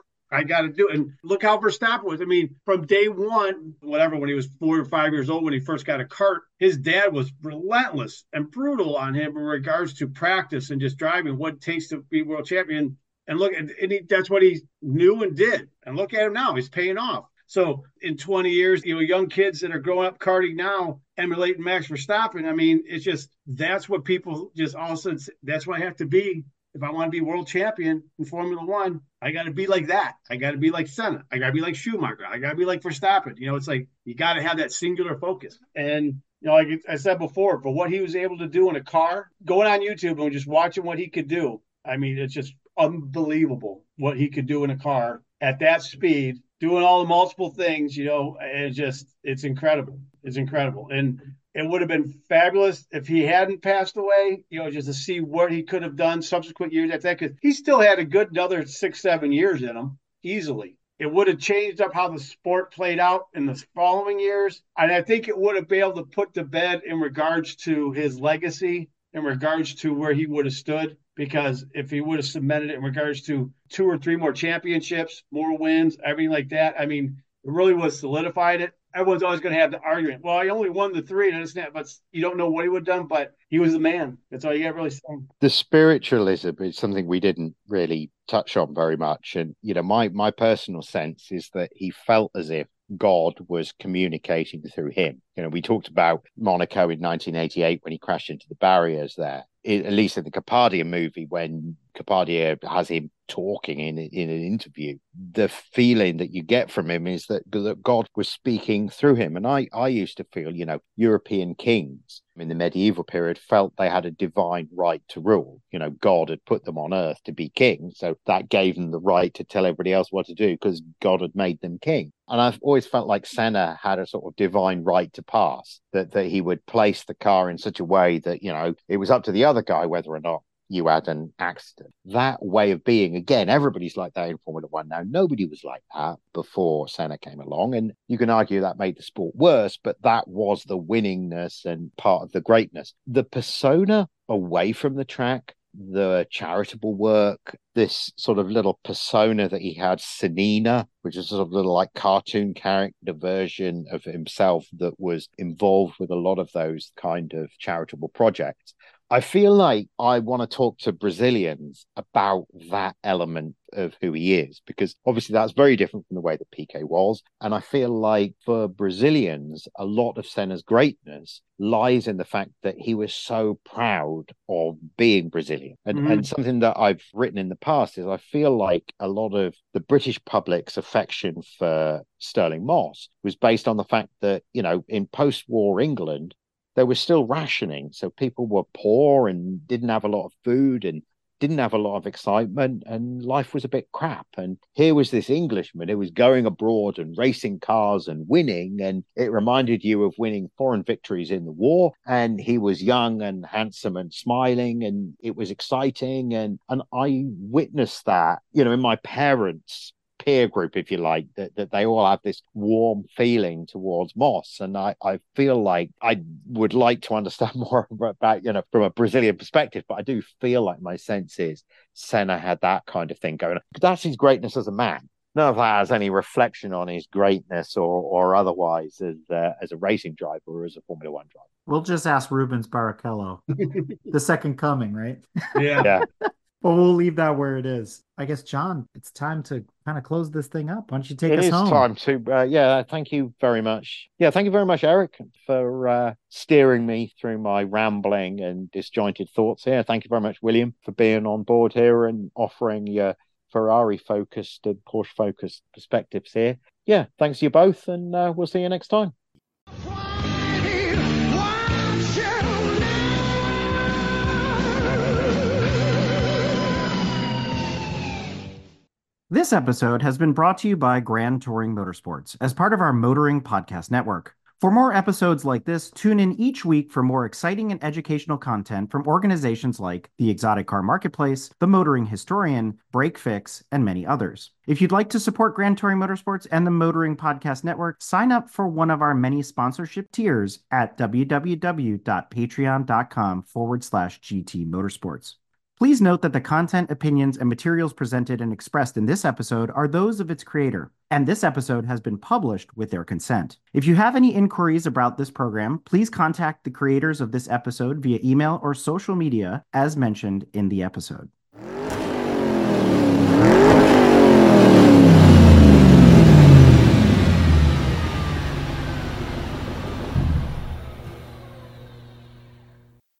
Speaker 4: I got to do it. And look how Verstappen was. I mean, from day one, whatever, when he was four or five years old, when he first got a kart, his dad was relentless and brutal on him in regards to practice and just driving, what it takes to be world champion. And look, and he, that's what he knew and did. And look at him now. He's paying off. So in twenty years, you know, young kids that are growing up karting now, emulating Max Verstappen, I mean, it's just, that's what people just all of a sudden, that's what I have to be. If I want to be world champion in Formula One, I got to be like that. I got to be like Senna. I got to be like Schumacher. I got to be like Verstappen. You know, it's like, you got to have that singular focus. And, you know, like I said before, for what he was able to do in a car, going on YouTube and just watching what he could do, I mean, it's just unbelievable what he could do in a car at that speed, doing all the multiple things, you know, it's just, it's incredible. It's incredible. And it would have been fabulous if he hadn't passed away, you know, just to see what he could have done subsequent years after that, because he still had a good another six, seven years in him, easily. It would have changed up how the sport played out in the following years. And I think it would have been able to put to bed in regards to his legacy, in regards to where he would have stood. Because if he would have cemented it in regards to two or three more championships, more wins, everything like that, I mean, it really would have solidified it. everyone's always going to have the argument. Well, he only won the three, and it's not, but you don't know what he would have done, but he was the man. That's all you got really saying.
Speaker 2: The spiritualism is something we didn't really touch on very much. And, you know, my, my personal sense is that he felt as if God was communicating through him. You know, we talked about Monaco in nineteen eighty-eight when he crashed into the barriers there. It, at least in the Kapadia movie, when Kapadia has him talking in in an interview, the feeling that you get from him is that, that God was speaking through him. And I, I used to feel, you know, European kings in the medieval period felt they had a divine right to rule. You know, God had put them on earth to be king. So that gave them the right to tell everybody else what to do because God had made them king. And I've always felt like Senna had a sort of divine right to pass, that, that he would place the car in such a way that, you know, it was up to the other guy whether or not you had an accident. That way of being, again, everybody's like that in Formula One now. Nobody was like that before Senna came along. And you can argue that made the sport worse, but that was the winningness and part of the greatness. The persona away from the track, the charitable work, this sort of little persona that he had, Senina, which is a sort of little like cartoon character version of himself that was involved with a lot of those kind of charitable projects. I feel like I want to talk to Brazilians about that element of who he is, because obviously that's very different from the way that P K was. And I feel like for Brazilians, a lot of Senna's greatness lies in the fact that he was so proud of being Brazilian. And, mm-hmm. and something that I've written in the past is I feel like a lot of the British public's affection for Stirling Moss was based on the fact that, you know, in post-war England, there was still rationing. So people were poor and didn't have a lot of food and didn't have a lot of excitement, and life was a bit crap. And here was this Englishman who was going abroad and racing cars and winning, and it reminded you of winning foreign victories in the war. And he was young and handsome and smiling, and it was exciting. And, and I witnessed that, you know, in my parents' peer group, if you like, that, that they all have this warm feeling towards Moss. And I, I feel like I would like to understand more about, you know, from a Brazilian perspective, but I do feel like my sense is Senna had that kind of thing going on. That's his greatness as a man. None of that has any reflection on his greatness or or otherwise as, uh, as a racing driver or as a Formula One driver.
Speaker 3: We'll just ask Rubens Barrichello, the second coming, right?
Speaker 4: Yeah.
Speaker 2: Yeah.
Speaker 3: Well, we'll leave that where it is. I guess, John, it's time to kind of close this thing up. Why don't you take
Speaker 2: it
Speaker 3: us home?
Speaker 2: It is time to, uh, yeah, thank you very much. Yeah, thank you very much, Eric, for uh, steering me through my rambling and disjointed thoughts here. Thank you very much, William, for being on board here and offering your Ferrari-focused and Porsche-focused perspectives here. Yeah, thanks to you both, and uh, we'll see you next time.
Speaker 5: This episode has been brought to you by Grand Touring Motorsports as part of our Motoring Podcast Network. For more episodes like this, tune in each week for more exciting and educational content from organizations like the Exotic Car Marketplace, the Motoring Historian, Break Fix, and many others. If you'd like to support Grand Touring Motorsports and the Motoring Podcast Network, sign up for one of our many sponsorship tiers at www.patreon.com forward slash GT Motorsports. Please note that the content, opinions, and materials presented and expressed in this episode are those of its creator, and this episode has been published with their consent. If you have any inquiries about this program, please contact the creators of this episode via email or social media as mentioned in the episode.